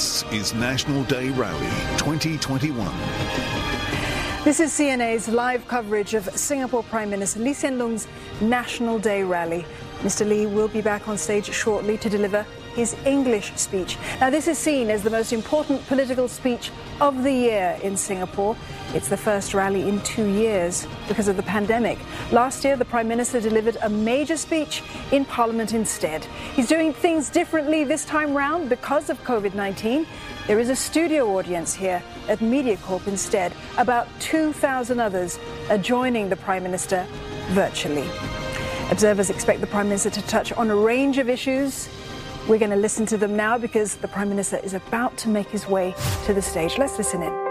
This is National Day Rally 2021. This is CNA's live coverage of Singapore Prime Minister Lee Hsien Loong's National Day Rally. Mr. Lee will be back on stage shortly to deliver his English speech. Now, this is seen as the most important political speech of the year in Singapore. It's the first rally in 2 years because of the pandemic. Last year, the Prime Minister delivered a major speech in Parliament instead. He's doing things differently this time round because of COVID-19. There is a studio audience here at MediaCorp instead. About 2,000 others are joining the Prime Minister virtually. Observers expect the Prime Minister to touch on a range of issues. We're going to listen to them now because the Prime Minister is about to make his way to the stage. Let's listen in.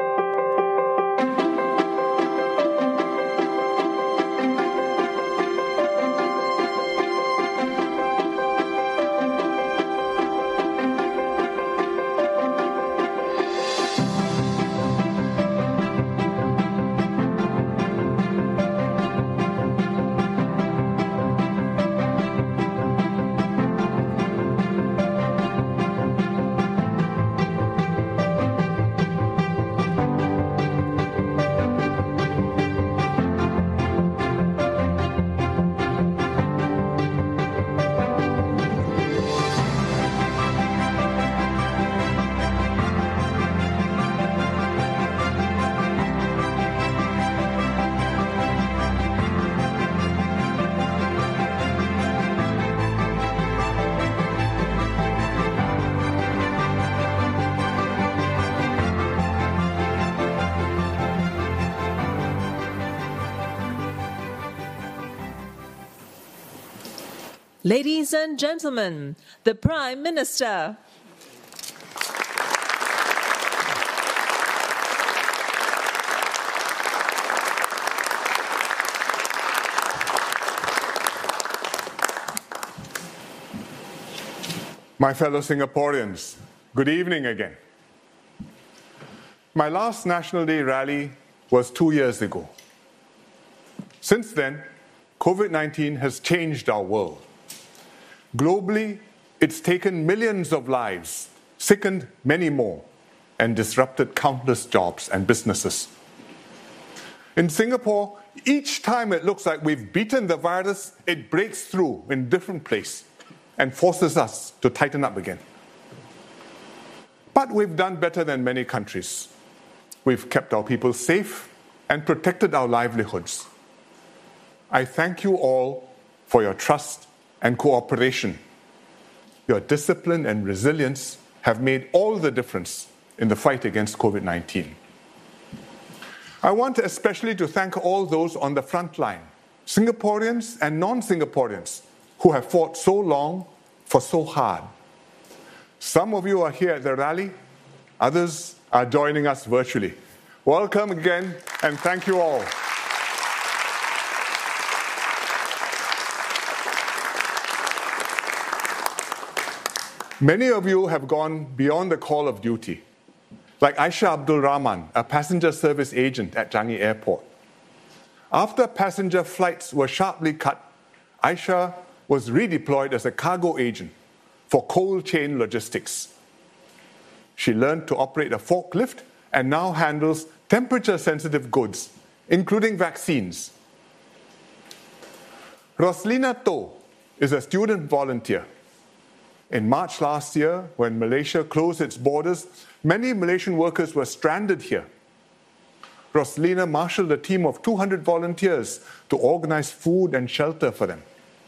Ladies and gentlemen, the Prime Minister. My fellow Singaporeans, good evening again. My last National Day rally was 2 years ago. Since then, COVID-19 has changed our world. Globally, it's taken millions of lives, sickened many more, and disrupted countless jobs and businesses. In Singapore, each time it looks like we've beaten the virus, it breaks through in a different place and forces us to tighten up again. But we've done better than many countries. We've kept our people safe and protected our livelihoods. I thank you all for your trust and cooperation. Your discipline and resilience have made all the difference in the fight against COVID-19. I want especially to thank all those on the front line, Singaporeans and non-Singaporeans, who have fought so long for so hard. Some of you are here at the rally, others are joining us virtually. Welcome again, and thank you all. Many of you have gone beyond the call of duty, like Aisha Abdul Rahman, a passenger service agent at Changi Airport. After passenger flights were sharply cut, Aisha was redeployed as a cargo agent for cold chain logistics. She learned to operate a forklift and now handles temperature-sensitive goods, including vaccines. Roslina To is a student volunteer. In March last year, when Malaysia closed its borders, many Malaysian workers were stranded here. Roslina marshaled a team of 200 volunteers to organize food and shelter for them.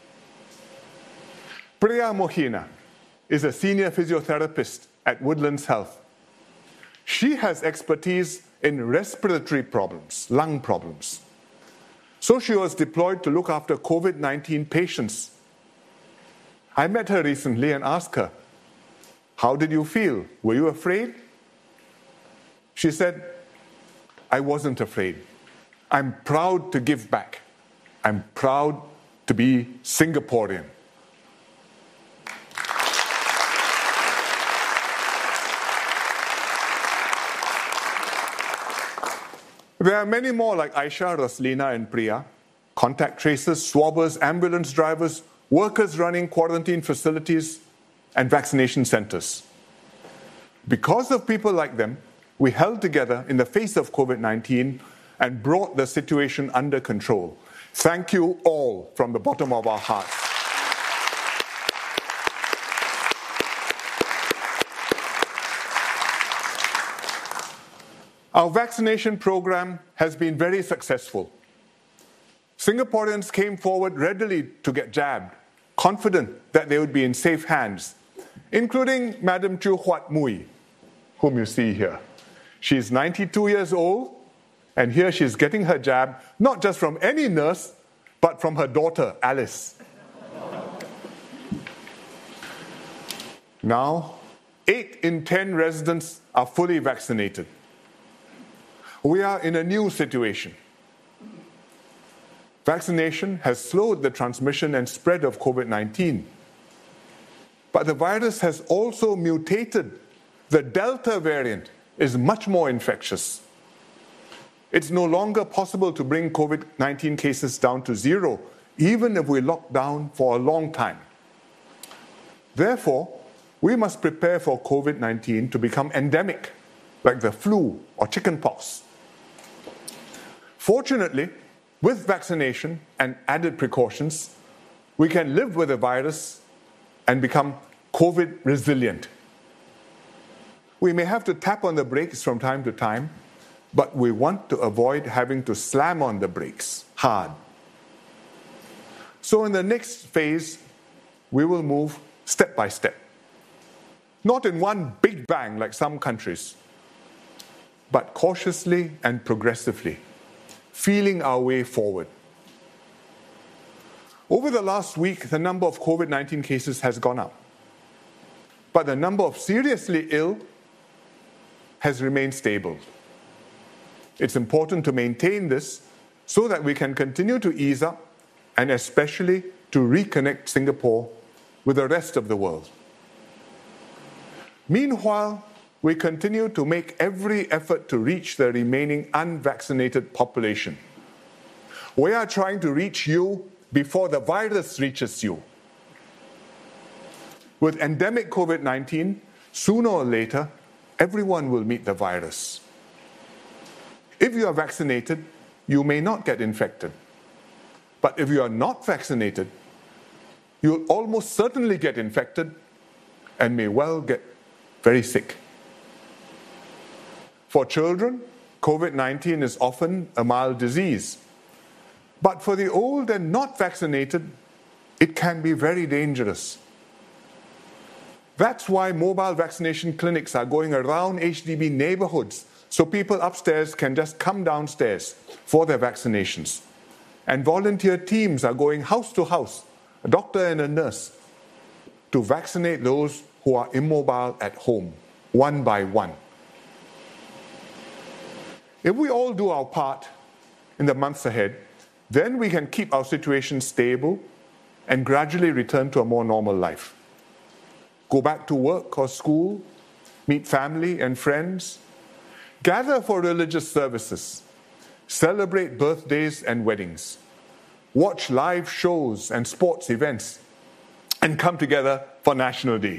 Priya Mohina is a senior physiotherapist at Woodlands Health. She has expertise in respiratory problems, lung problems. So she was deployed to look after COVID-19 patients. I met her recently and asked her, "How did you feel? Were you afraid?" She said, "I wasn't afraid. I'm proud to give back. I'm proud to be Singaporean." There are many more like Aisha, Roslina, and Priya. Contact tracers, swabbers, ambulance drivers, workers running quarantine facilities, and vaccination centers. Because of people like them, we held together in the face of COVID-19 and brought the situation under control. Thank you all from the bottom of our hearts. Our vaccination program has been very successful. Singaporeans came forward readily to get jabbed, confident that they would be in safe hands, including Madam Chew Huat Mui, whom you see here. She's 92 years old, and here she's getting her jab, not just from any nurse, but from her daughter, Alice. Now, 8 in 10 residents are fully vaccinated. We are in a new situation. Vaccination has slowed the transmission and spread of COVID-19. But the virus has also mutated. The Delta variant is much more infectious. It's no longer possible to bring COVID-19 cases down to zero, even if we lock down for a long time. Therefore, we must prepare for COVID-19 to become endemic, like the flu or chickenpox. Fortunately, with vaccination and added precautions, we can live with the virus and become COVID resilient. We may have to tap on the brakes from time to time, but we want to avoid having to slam on the brakes hard. So in the next phase, we will move step by step. Not in one big bang like some countries, but cautiously and progressively, feeling our way forward. Over the last week, the number of COVID-19 cases has gone up, but the number of seriously ill has remained stable. It's important to maintain this so that we can continue to ease up and especially to reconnect Singapore with the rest of the world. Meanwhile, we continue to make every effort to reach the remaining unvaccinated population. We are trying to reach you before the virus reaches you. With endemic COVID-19, sooner or later, everyone will meet the virus. If you are vaccinated, you may not get infected. But if you are not vaccinated, you'll almost certainly get infected and may well get very sick. For children, COVID-19 is often a mild disease. But for the old and not vaccinated, it can be very dangerous. That's why mobile vaccination clinics are going around HDB neighborhoods so people upstairs can just come downstairs for their vaccinations. And volunteer teams are going house to house, a doctor and a nurse, to vaccinate those who are immobile at home, one by one. If we all do our part in the months ahead, then we can keep our situation stable and gradually return to a more normal life. Go back to work or school, meet family and friends, gather for religious services, celebrate birthdays and weddings, watch live shows and sports events, and come together for National Day.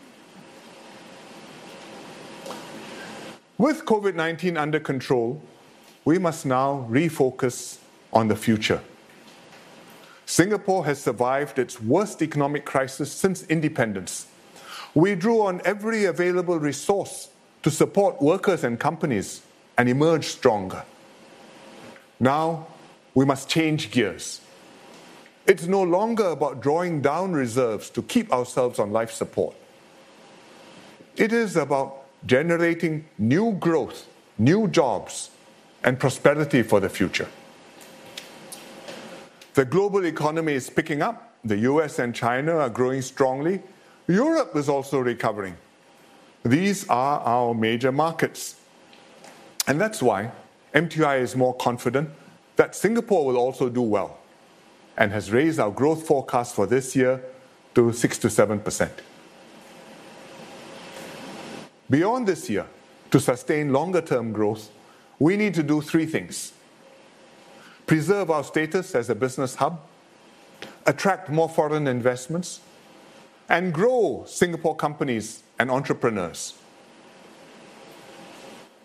With COVID-19 under control, we must now refocus on the future. Singapore has survived its worst economic crisis since independence. We drew on every available resource to support workers and companies and emerge stronger. Now, we must change gears. It's no longer about drawing down reserves to keep ourselves on life support. It is about generating new growth, new jobs, and prosperity for the future. The global economy is picking up. The US and China are growing strongly. Europe is also recovering. These are our major markets. And that's why MTI is more confident that Singapore will also do well and has raised our growth forecast for this year to 6 to 7%. Beyond this year, to sustain longer-term growth, we need to do 3 things. Preserve our status as a business hub, attract more foreign investments, and grow Singapore companies and entrepreneurs.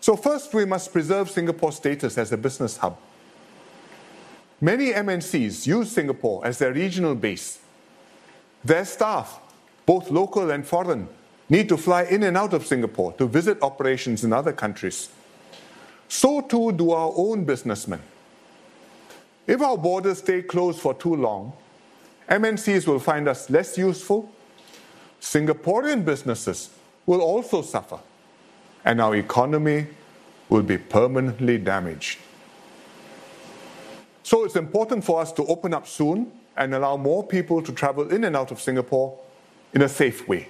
So first, we must preserve Singapore's status as a business hub. Many MNCs use Singapore as their regional base. Their staff, both local and foreign, need to fly in and out of Singapore to visit operations in other countries. So too do our own businessmen. If our borders stay closed for too long, MNCs will find us less useful, Singaporean businesses will also suffer, and our economy will be permanently damaged. So it's important for us to open up soon and allow more people to travel in and out of Singapore in a safe way.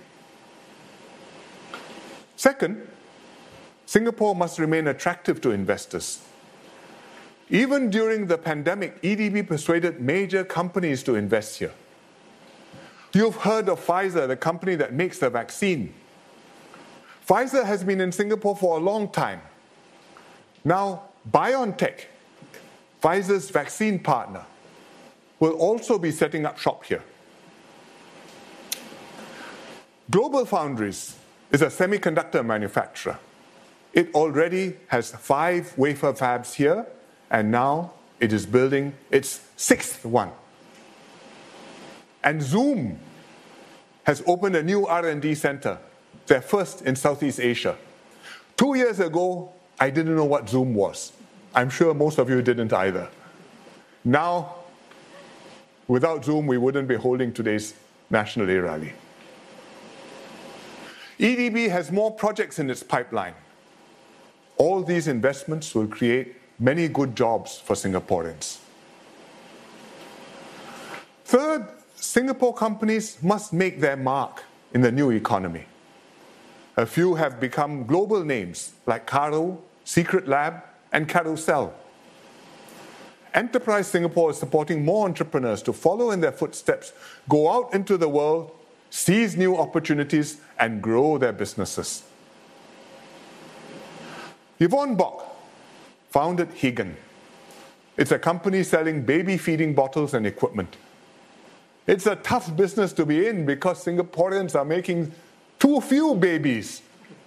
Second, Singapore must remain attractive to investors. Even during the pandemic, EDB persuaded major companies to invest here. You've heard of Pfizer, the company that makes the vaccine. Pfizer has been in Singapore for a long time. Now, BioNTech, Pfizer's vaccine partner, will also be setting up shop here. GlobalFoundries is a semiconductor manufacturer. It already has 5 wafer fabs here, and now it is building its 6th one. And Zoom has opened a new R&D center, their first in Southeast Asia. 2 years ago, I didn't know what Zoom was. I'm sure most of you didn't either. Now, without Zoom, we wouldn't be holding today's National Day rally. EDB has more projects in its pipeline. All these investments will create many good jobs for Singaporeans. Third, Singapore companies must make their mark in the new economy. A few have become global names like Karo, Secret Lab, and Carousel. Enterprise Singapore is supporting more entrepreneurs to follow in their footsteps, go out into the world, seize new opportunities, and grow their businesses. Yvonne Bock founded Hagen. It's a company selling baby feeding bottles and equipment. It's a tough business to be in because Singaporeans are making too few babies.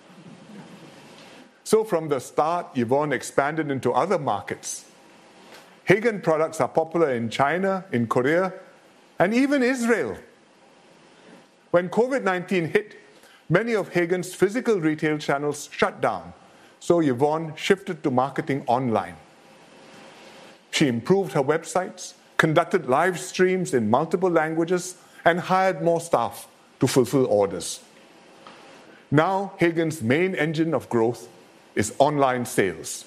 So from the start, Yvonne expanded into other markets. Hagen products are popular in China, in Korea, and even Israel. When COVID-19 hit, many of Hagen's physical retail channels shut down, so Yvonne shifted to marketing online. She improved her websites, conducted live streams in multiple languages, and hired more staff to fulfill orders. Now, Hagen's main engine of growth is online sales.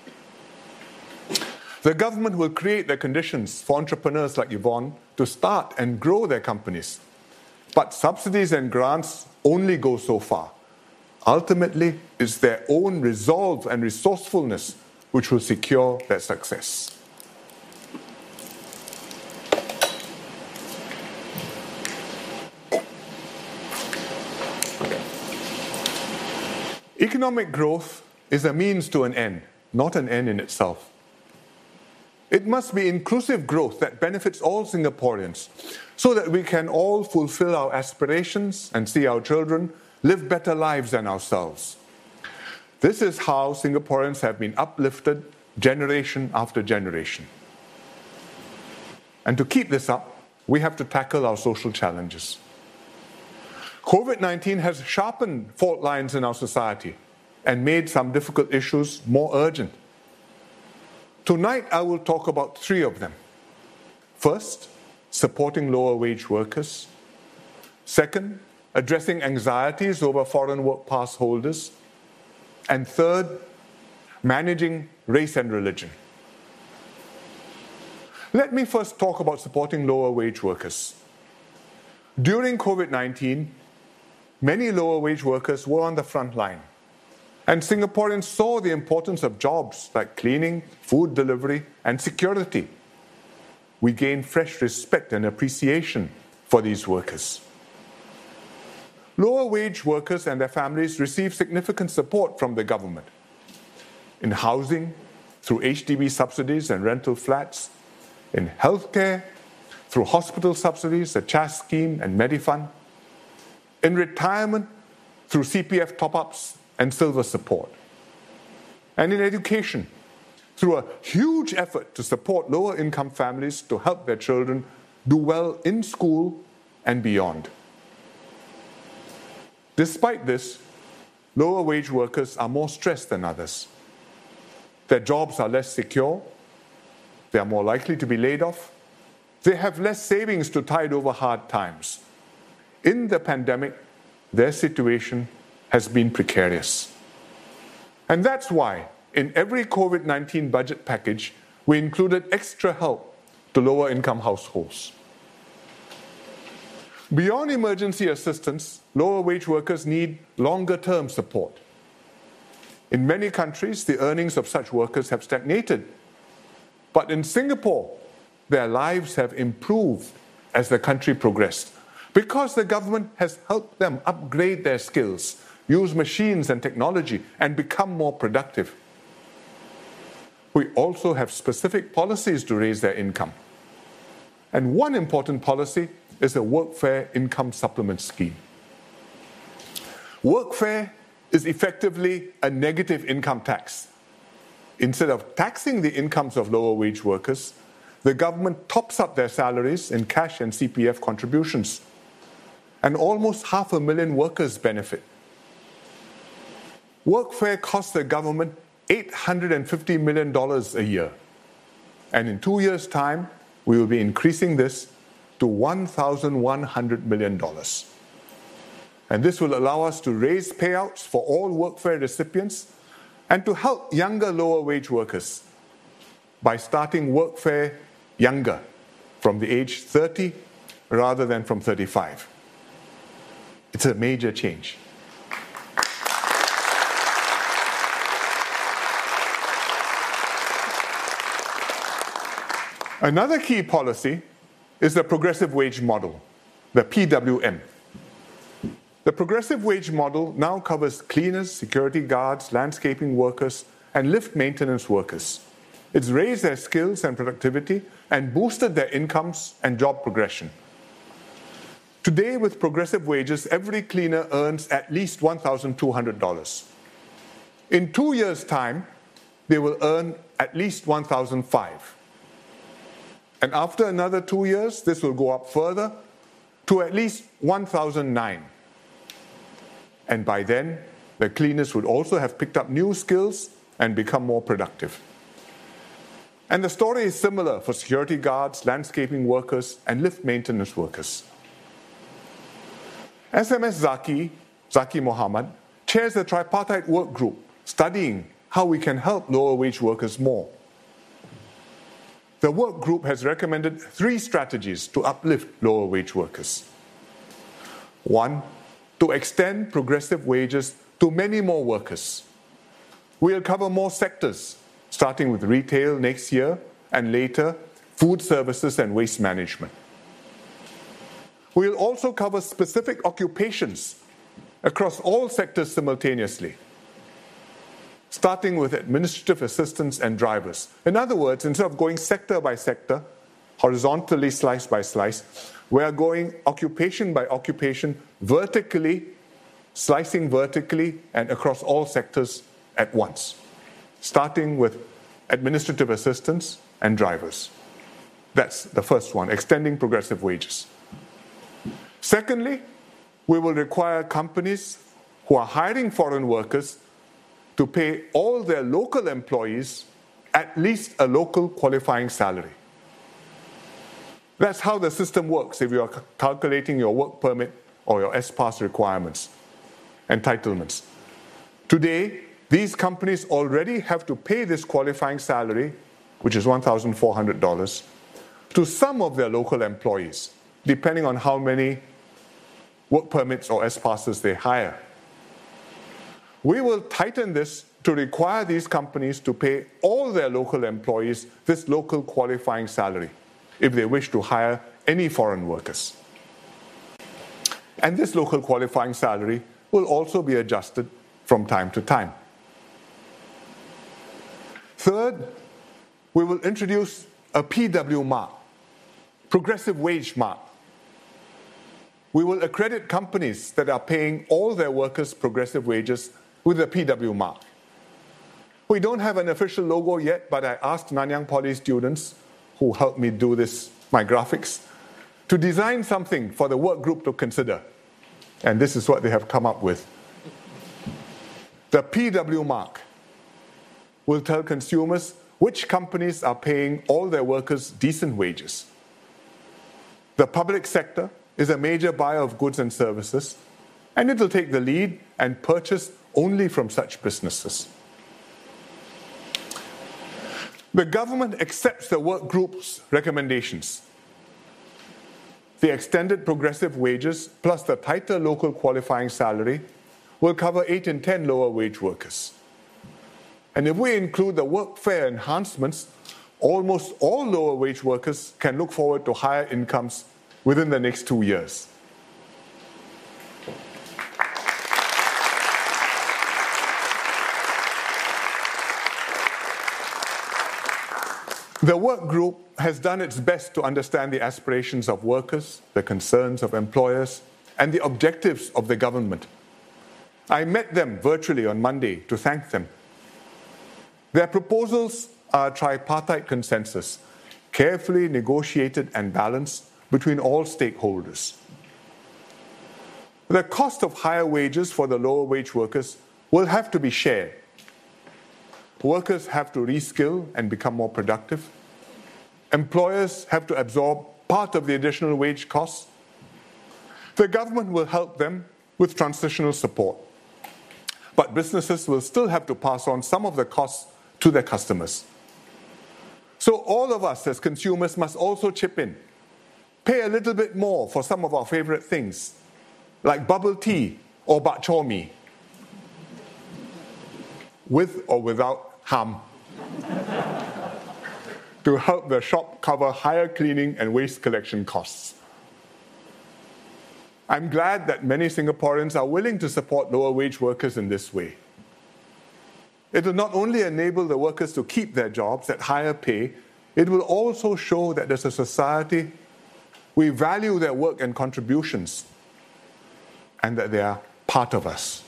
The government will create the conditions for entrepreneurs like Yvonne to start and grow their companies. But subsidies and grants only go so far. Ultimately, it's their own resolve and resourcefulness which will secure their success. Economic growth is a means to an end, not an end in itself. It must be inclusive growth that benefits all Singaporeans so that we can all fulfill our aspirations and see our children live better lives than ourselves. This is how Singaporeans have been uplifted generation after generation. And to keep this up, we have to tackle our social challenges. COVID-19 has sharpened fault lines in our society and made some difficult issues more urgent. Tonight, I will talk about 3 of them. First, supporting lower wage workers. Second, addressing anxieties over foreign work pass holders. And third, managing race and religion. Let me first talk about supporting lower wage workers. During COVID-19, many lower wage workers were on the front line. And Singaporeans saw the importance of jobs like cleaning, food delivery, and security. We gained fresh respect and appreciation for these workers. Lower wage workers and their families receive significant support from the government. In housing, through HDB subsidies and rental flats. In healthcare, through hospital subsidies, the CHAS scheme and Medifund. In retirement, through CPF top-ups and silver support. and in education through a huge effort to support lower-income families to help their children do well in school and beyond. Despite this, lower-wage workers are more stressed than others. Their jobs are less secure, they are more likely to be laid off, they have less savings to tide over hard times. In the pandemic, their situation has been precarious. And that's why in every COVID-19 budget package, we included extra help to lower-income households. Beyond emergency assistance, lower-wage workers need longer-term support. In many countries, the earnings of such workers have stagnated. But in Singapore, their lives have improved as the country progressed because the government has helped them upgrade their skills, use machines and technology, and become more productive. We also have specific policies to raise their income. And one important policy is the Workfare Income Supplement Scheme. Workfare is effectively a negative income tax. Instead of taxing the incomes of lower-wage workers, the government tops up their salaries in cash and CPF contributions. And almost 500,000 workers benefit. Workfare costs the government $850 million a year. And in 2 years' time, we will be increasing this to $1,100 million. And this will allow us to raise payouts for all workfare recipients and to help younger lower-wage workers by starting workfare younger, from the age 30 rather than from 35. It's a major change. Another key policy is the progressive wage model, the PWM. The progressive wage model now covers cleaners, security guards, landscaping workers, and lift maintenance workers. It's raised their skills and productivity and boosted their incomes and job progression. Today, with progressive wages, every cleaner earns at least $1,200. In 2 years' time, they will earn at least $1,500. And after another 2 years, this will go up further to at least $1,009. And by then, the cleaners would also have picked up new skills and become more productive. And the story is similar for security guards, landscaping workers, and lift maintenance workers. SMS Zaki Mohammed, chairs the tripartite work group studying how we can help lower-wage workers more. The work group has recommended 3 strategies to uplift lower-wage workers. 1, to extend progressive wages to many more workers. We'll cover more sectors, starting with retail next year and later food services and waste management. We'll also cover specific occupations across all sectors simultaneously, starting with administrative assistants and drivers. In other words, instead of going sector by sector, horizontally slice by slice, we are going occupation by occupation, vertically, slicing vertically and across all sectors at once, starting with administrative assistants and drivers. That's the first one, extending progressive wages. Secondly, we will require companies who are hiring foreign workers to pay all their local employees at least a local qualifying salary. That's how the system works if you are calculating your work permit or your S-Pass requirements, entitlements. Today, these companies already have to pay this qualifying salary, which is $1,400, to some of their local employees, depending on how many work permits or S-Passes they hire. We will tighten this to require these companies to pay all their local employees this local qualifying salary if they wish to hire any foreign workers. And this local qualifying salary will also be adjusted from time to time. Third, we will introduce a PW mark, progressive wage mark. We will accredit companies that are paying all their workers progressive wages with a PW mark. We don't have an official logo yet, but I asked Nanyang Poly students who helped me do this, my graphics, to design something for the work group to consider. And this is what they have come up with. The PW mark will tell consumers which companies are paying all their workers decent wages. The public sector is a major buyer of goods and services, and it will take the lead and purchase only from such businesses. The government accepts the work group's recommendations. The extended progressive wages plus the tighter local qualifying salary will cover 8 in 10 lower wage workers. And if we include the workfare enhancements, almost all lower wage workers can look forward to higher incomes within the next 2 years. The work group has done its best to understand the aspirations of workers, the concerns of employers, and the objectives of the government. I met them virtually on Monday to thank them. Their proposals are a tripartite consensus, carefully negotiated and balanced between all stakeholders. The cost of higher wages for the lower wage workers will have to be shared. Workers have to reskill and become more productive. Employers have to absorb part of the additional wage costs. The government will help them with transitional support. But businesses will still have to pass on some of the costs to their customers. So all of us as consumers must also chip in. Pay a little bit more for some of our favorite things, like bubble tea or bak chor mee, with or without ham, to help the shop cover higher cleaning and waste collection costs. I'm glad that many Singaporeans are willing to support lower wage workers in this way. It will not only enable the workers to keep their jobs at higher pay, it will also show that as a society, we value their work and contributions, and that they are part of us.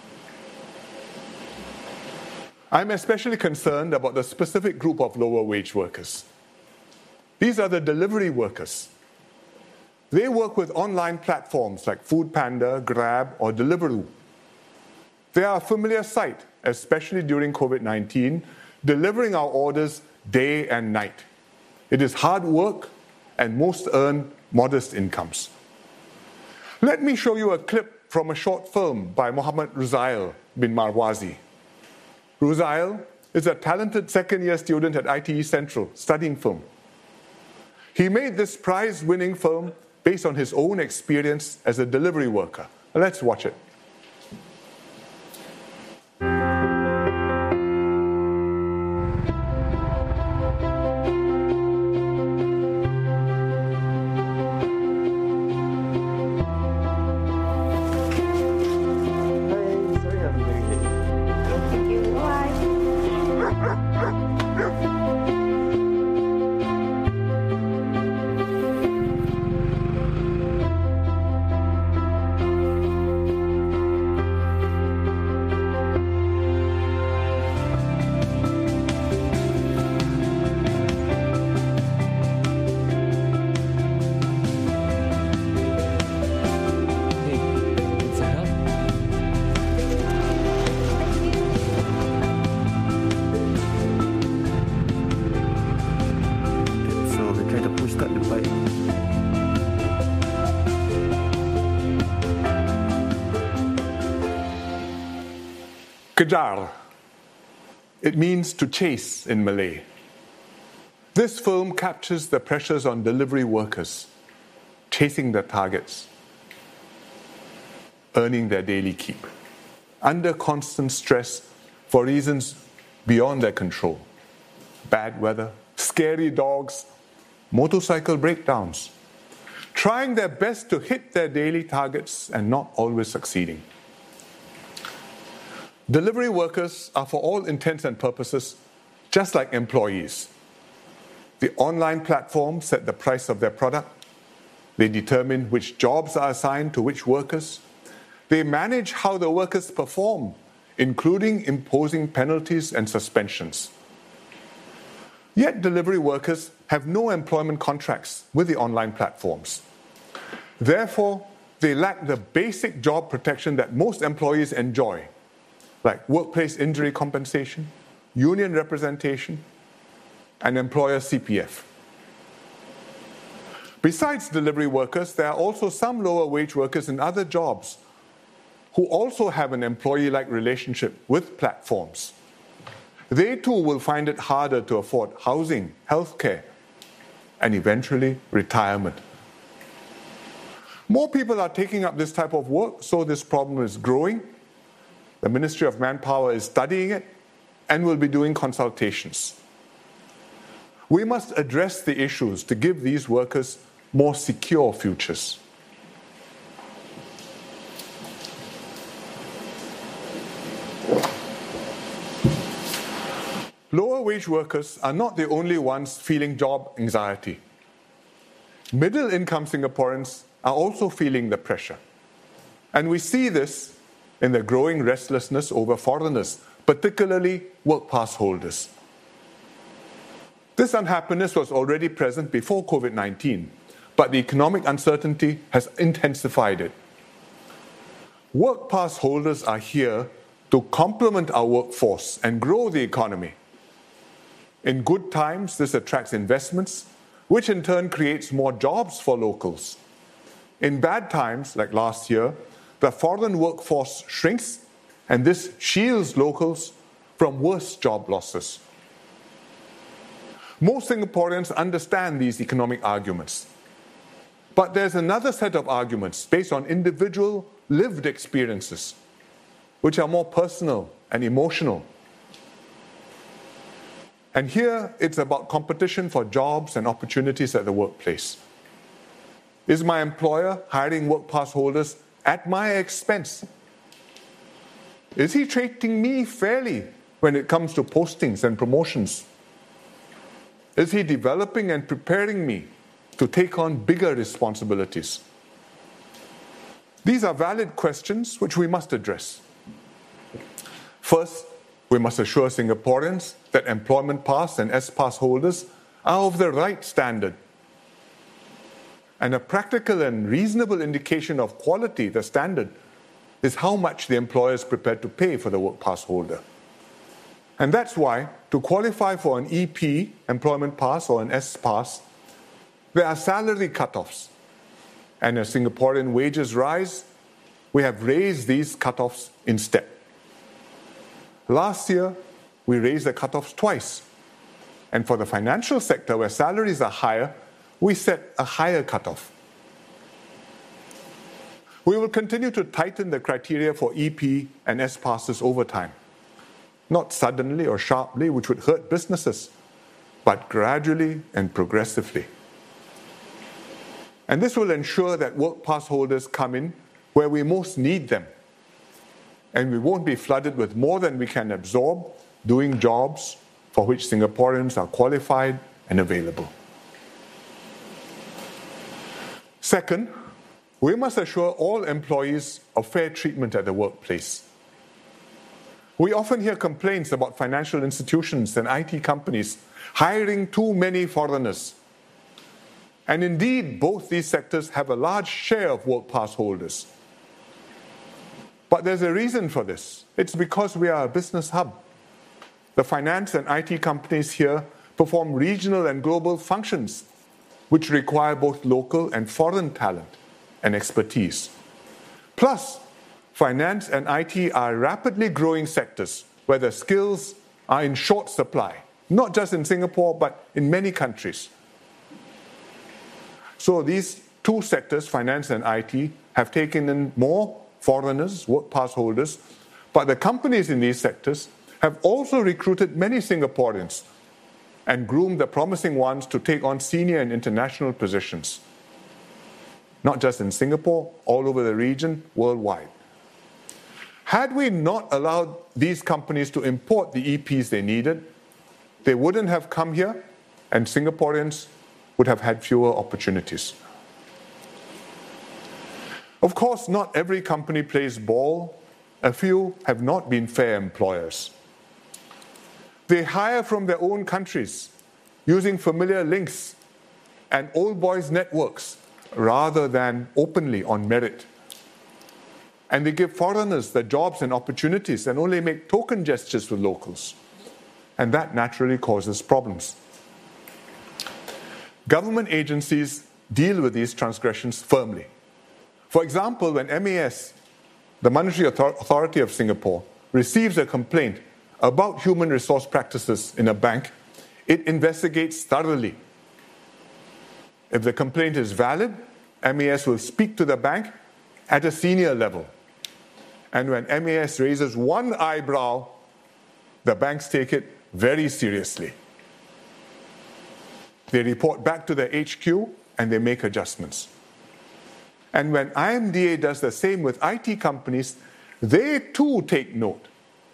I'm especially concerned about the specific group of lower wage workers. These are the delivery workers. They work with online platforms like Foodpanda, Grab, or Deliveroo. They are a familiar sight, especially during COVID-19, delivering our orders day and night. It is hard work, and most earn modest incomes. Let me show you a clip from a short film by Mohammad Ruzail bin Marwazi. Ruzail is a talented second-year student at ITE Central studying film. He made this prize-winning film based on his own experience as a delivery worker. Let's watch it. Kejar. It means to chase in Malay. This film captures the pressures on delivery workers, chasing their targets, earning their daily keep, under constant stress for reasons beyond their control. Bad weather, scary dogs, motorcycle breakdowns, trying their best to hit their daily targets and not always succeeding. Delivery workers are, for all intents and purposes, just like employees. The online platforms set the price of their product. They determine which jobs are assigned to which workers. They manage how the workers perform including imposing penalties and suspensions. Yet delivery workers have no employment contracts with the online platforms. Therefore, they lack the basic job protection that most employees enjoy, like workplace injury compensation, union representation, and employer CPF. Besides delivery workers, there are also some lower wage workers in other jobs who also have an employee-like relationship with platforms. They too will find it harder to afford housing, healthcare, and eventually retirement. More people are taking up this type of work, so this problem is growing. The Ministry of Manpower is studying it and will be doing consultations. We must address the issues to give these workers more secure futures. Lower wage workers are not the only ones feeling job anxiety. Middle-income Singaporeans are also feeling the pressure. And we see this in the growing restlessness over foreigners, particularly work pass holders. This unhappiness was already present before COVID-19, but the economic uncertainty has intensified it. Work pass holders are here to complement our workforce and grow the economy. In good times, this attracts investments, which in turn creates more jobs for locals. In bad times, like last year, the foreign workforce shrinks, and this shields locals from worse job losses. Most Singaporeans understand these economic arguments. But there's another set of arguments based on individual lived experiences, which are more personal and emotional. And here it's about competition for jobs and opportunities at the workplace. Is my employer hiring work pass holders at my expense? Is he treating me fairly when it comes to postings and promotions? Is he developing and preparing me to take on bigger responsibilities? These are valid questions which we must address. First, we must assure Singaporeans that employment pass and S-pass holders are of the right standard. And a practical and reasonable indication of quality, the standard, is how much the employer is prepared to pay for the work pass holder. And that's why, to qualify for an EP, employment pass, or an S-pass, there are salary cutoffs. And as Singaporean wages rise, we have raised these cutoffs in step. Last year, we raised the cutoffs twice. And for the financial sector, where salaries are higher, we set a higher cutoff. We will continue to tighten the criteria for EP and S-passes over time. Not suddenly or sharply, which would hurt businesses, but gradually and progressively. And this will ensure that work pass holders come in where we most need them. And we won't be flooded with more than we can absorb doing jobs for which Singaporeans are qualified and available. Second, we must assure all employees of fair treatment at the workplace. We often hear complaints about financial institutions and IT companies hiring too many foreigners. And indeed, both these sectors have a large share of work pass holders. But there's a reason for this. It's because we are a business hub. The finance and IT companies here perform regional and global functions, which require both local and foreign talent and expertise. Plus, finance and IT are rapidly growing sectors where the skills are in short supply, not just in Singapore, but in many countries. So these two sectors, finance and IT, have taken in more foreigners, work pass holders, but the companies in these sectors have also recruited many Singaporeans and groomed the promising ones to take on senior and international positions. Not just in Singapore, all over the region, worldwide. Had we not allowed these companies to import the EPs they needed, they wouldn't have come here and Singaporeans would have had fewer opportunities. Of course, not every company plays ball a few have not been fair employers. They hire from their own countries using familiar links and old boys networks rather than openly on merit. And they give foreigners the jobs and opportunities and only make token gestures with locals. And that naturally causes problems. Government agencies deal with these transgressions firmly. For example, when MAS, the Monetary Authority of Singapore, receives a complaint about human resource practices in a bank, it investigates thoroughly. If the complaint is valid, MAS will speak to the bank at a senior level. And when MAS raises one eyebrow, the banks take it very seriously. They report back to the HQ and they make adjustments. And when IMDA does the same with IT companies, they too take note.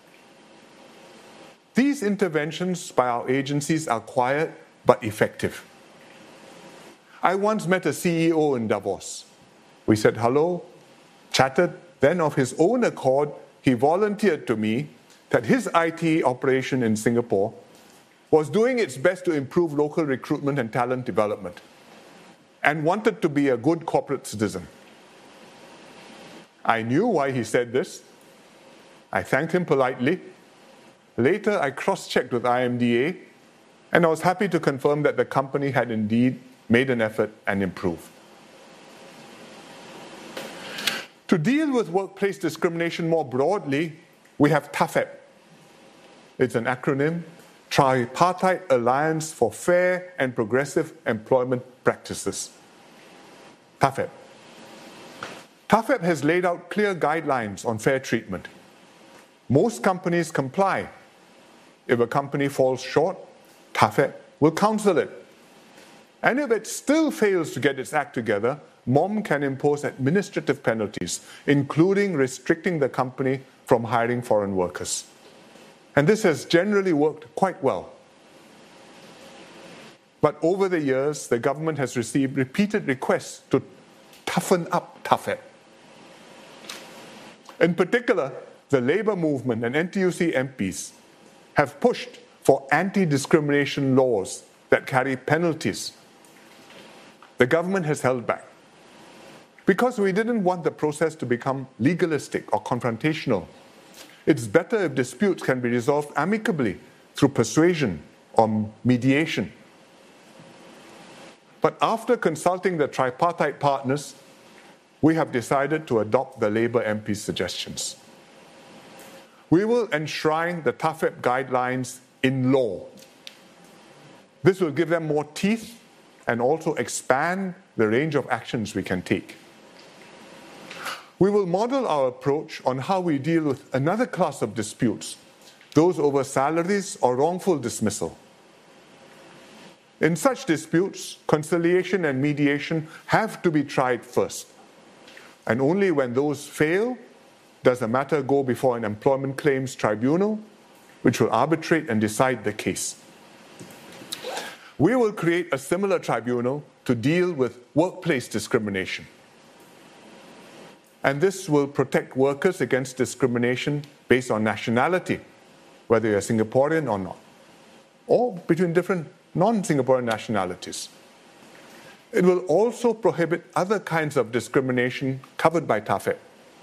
These interventions by our agencies are quiet but effective. I once met a CEO in Davos. We said hello, chatted, then of his own accord, he volunteered to me that his IT operation in Singapore was doing its best to improve local recruitment and talent development and wanted to be a good corporate citizen. I knew why he said this. I thanked him politely. Later, I cross-checked with IMDA, and I was happy to confirm that the company had indeed made an effort and improved. To deal with workplace discrimination more broadly, we have TAFEP. It's an acronym, Tripartite Alliance for Fair and Progressive Employment Practices. TAFEP. TAFEP has laid out clear guidelines on fair treatment. Most companies comply. If a company falls short, TAFEP will counsel it. And if it still fails to get its act together, MOM can impose administrative penalties, including restricting the company from hiring foreign workers. And this has generally worked quite well. But over the years, the government has received repeated requests to toughen up TAFEP. In particular, the labour movement and NTUC MPs have pushed for anti-discrimination laws that carry penalties. The government has held back because we didn't want the process to become legalistic or confrontational. It's better if disputes can be resolved amicably through persuasion or mediation. But after consulting the tripartite partners, we have decided to adopt the Labour MP's suggestions. We will enshrine the TAFEP guidelines in law. This will give them more teeth and also expand the range of actions we can take. We will model our approach on how we deal with another class of disputes, those over salaries or wrongful dismissal. In such disputes, conciliation and mediation have to be tried first. And only when those fail does the matter go before an employment claims tribunal, which will arbitrate and decide the case. We will create a similar tribunal to deal with workplace discrimination. And this will protect workers against discrimination based on nationality, whether you're Singaporean or not, or between different non-Singaporean nationalities. It will also prohibit other kinds of discrimination covered by TAFEP.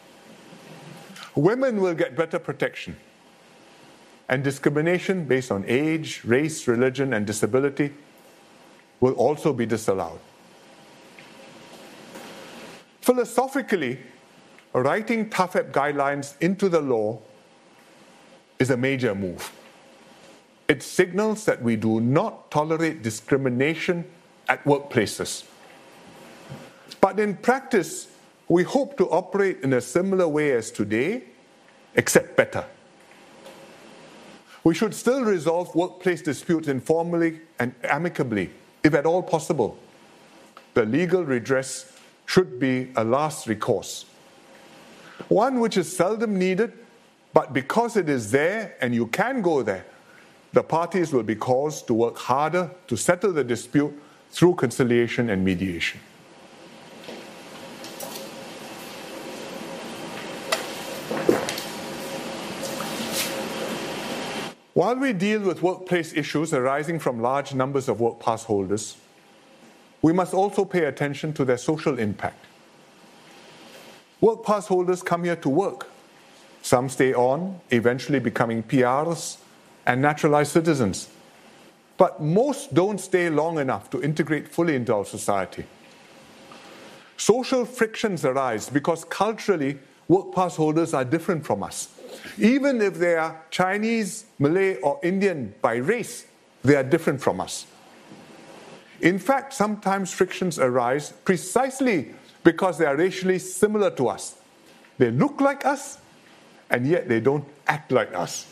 Women will get better protection, and discrimination based on age, race, religion, and disability will also be disallowed. Philosophically, writing TAFEP guidelines into the law is a major move. It signals that we do not tolerate discrimination at workplaces. But in practice, we hope to operate in a similar way as today, except better. We should still resolve workplace disputes informally and amicably, if at all possible. The legal redress should be a last recourse. One which is seldom needed, but because it is there and you can go there, the parties will be caused to work harder to settle the dispute through conciliation and mediation. While we deal with workplace issues arising from large numbers of work pass holders, we must also pay attention to their social impact. Work pass holders come here to work. Some stay on, eventually becoming PRs and naturalized citizens. But most don't stay long enough to integrate fully into our society. Social frictions arise because culturally, work pass holders are different from us. Even if they are Chinese, Malay, or Indian by race, they are different from us. In fact, sometimes frictions arise precisely because they are racially similar to us. They look like us, and yet they don't act like us.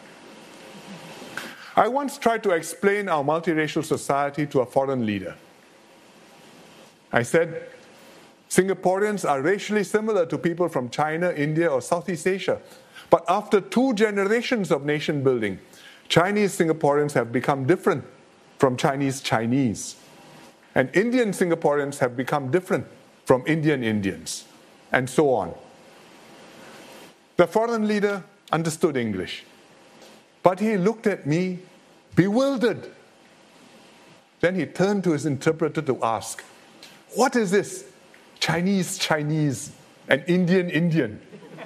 I once tried to explain our multiracial society to a foreign leader. I said, Singaporeans are racially similar to people from China, India, or Southeast Asia. But after 2 generations of nation building, Chinese Singaporeans have become different from Chinese Chinese. And Indian Singaporeans have become different from Indian Indians, and so on. The foreign leader understood English, but he looked at me bewildered. Then he turned to his interpreter to ask, "What is this? Chinese Chinese and Indian Indian?"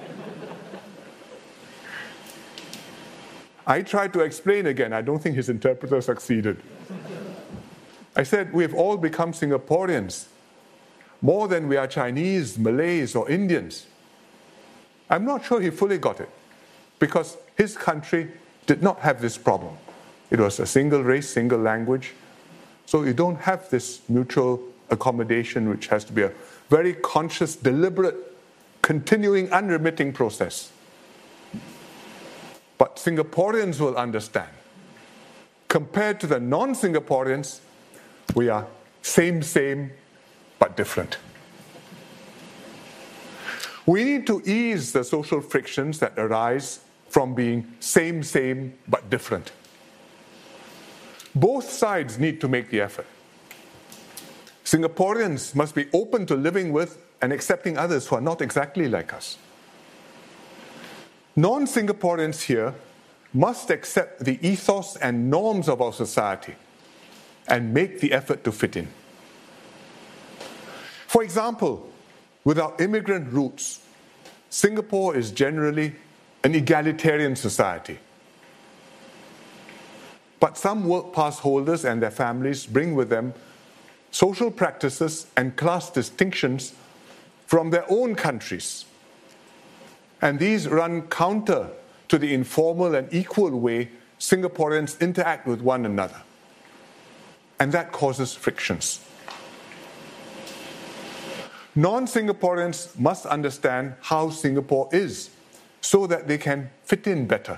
I tried to explain again. I don't think his interpreter succeeded. I said, we have all become Singaporeans, more than we are Chinese, Malays, or Indians. I'm not sure he fully got it, because his country did not have this problem. It was a single race, single language. So you don't have this mutual accommodation, which has to be a very conscious, deliberate, continuing, unremitting process. But Singaporeans will understand. Compared to the non-Singaporeans, we are same, but different. We need to ease the social frictions that arise from being same, but different. Both sides need to make the effort. Singaporeans must be open to living with and accepting others who are not exactly like us. Non-Singaporeans here must accept the ethos and norms of our society and make the effort to fit in. For example, with our immigrant roots, Singapore is generally an egalitarian society. But some work pass holders and their families bring with them social practices and class distinctions from their own countries. And these run counter to the informal and equal way Singaporeans interact with one another. And that causes frictions. Non-Singaporeans must understand how Singapore is so that they can fit in better.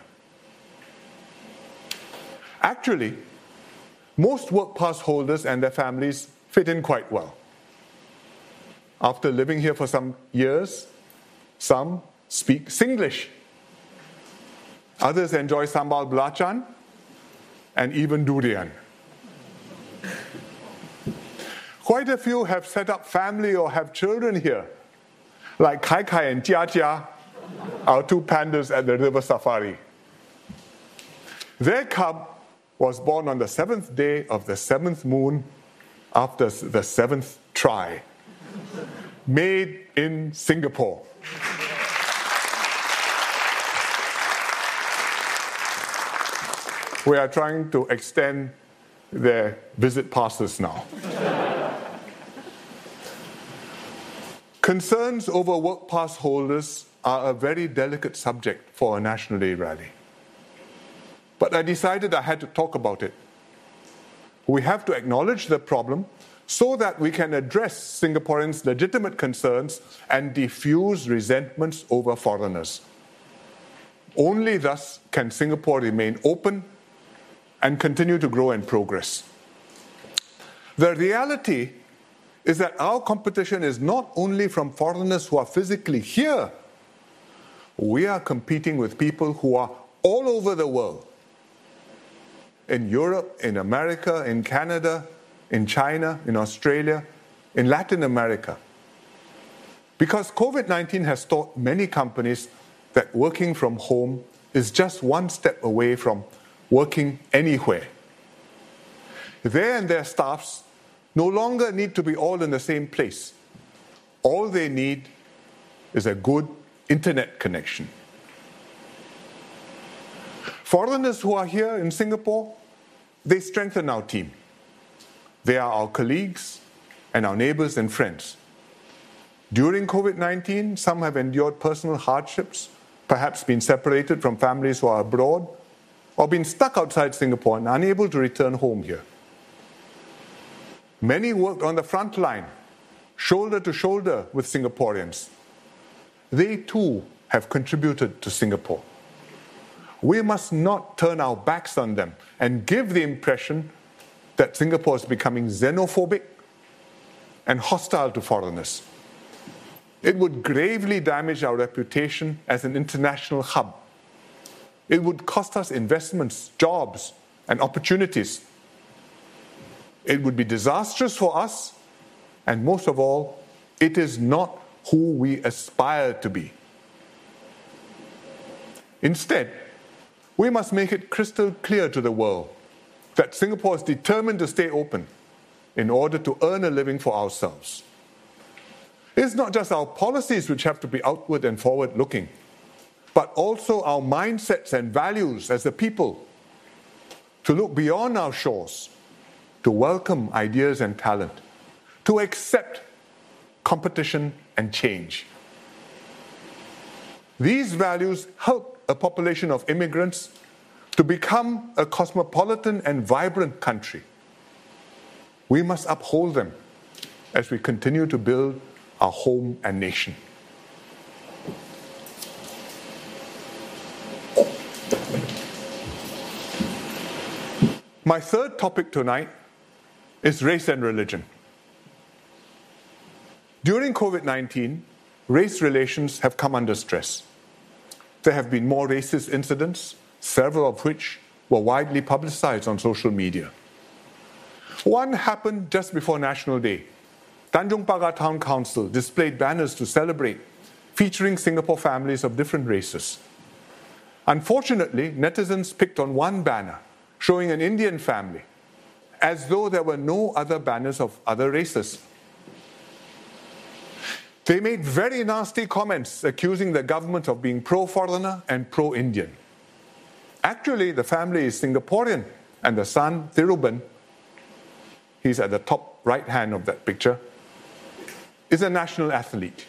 Actually, most work pass holders and their families fit in quite well. After living here for some years, some speak Singlish. Others enjoy sambal belacan and even durian. Quite a few have set up family or have children here, like Kai Kai and Jia Jia, our 2 pandas at the river safari. Their cub was born on the 7th day of the 7th moon after the 7th try. Made in Singapore. We are trying to extend their visit passes now. Concerns over work pass holders are a very delicate subject for a National Day rally. But I decided I had to talk about it. We have to acknowledge the problem so that we can address Singaporeans' legitimate concerns and diffuse resentments over foreigners. Only thus can Singapore remain open and continue to grow and progress. The reality is that our competition is not only from foreigners who are physically here. We are competing with people who are all over the world. In Europe, in America, in Canada, in China, in Australia, in Latin America. Because COVID-19 has taught many companies that working from home is just one step away from working anywhere. They and their staffs no longer need to be all in the same place. All they need is a good internet connection. Foreigners who are here in Singapore, they strengthen our team. They are our colleagues and our neighbors and friends. During COVID-19, some have endured personal hardships, perhaps been separated from families who are abroad, or been stuck outside Singapore and unable to return home here. Many worked on the front line, shoulder to shoulder with Singaporeans. They too have contributed to Singapore. We must not turn our backs on them and give the impression that Singapore is becoming xenophobic and hostile to foreigners. It would gravely damage our reputation as an international hub. It would cost us investments, jobs, and opportunities. It would be disastrous for us, and most of all, it is not who we aspire to be. Instead, we must make it crystal clear to the world that Singapore is determined to stay open in order to earn a living for ourselves. It's not just our policies which have to be outward and forward-looking, but also our mindsets and values as a people, to look beyond our shores, to welcome ideas and talent, to accept competition and change. These values help a population of immigrants to become a cosmopolitan and vibrant country. We must uphold them as we continue to build our home and nation. My third topic tonight is race and religion. During COVID-19, race relations have come under stress. There have been more racist incidents, several of which were widely publicized on social media. One happened just before National Day. Tanjong Pagar Town Council displayed banners to celebrate, featuring Singapore families of different races. Unfortunately, netizens picked on one banner, showing an Indian family, as though there were no other banners of other races. They made very nasty comments accusing the government of being pro-foreigner and pro-Indian. Actually, the family is Singaporean, and the son, Thiruban, he's at the top right hand of that picture, is a national athlete.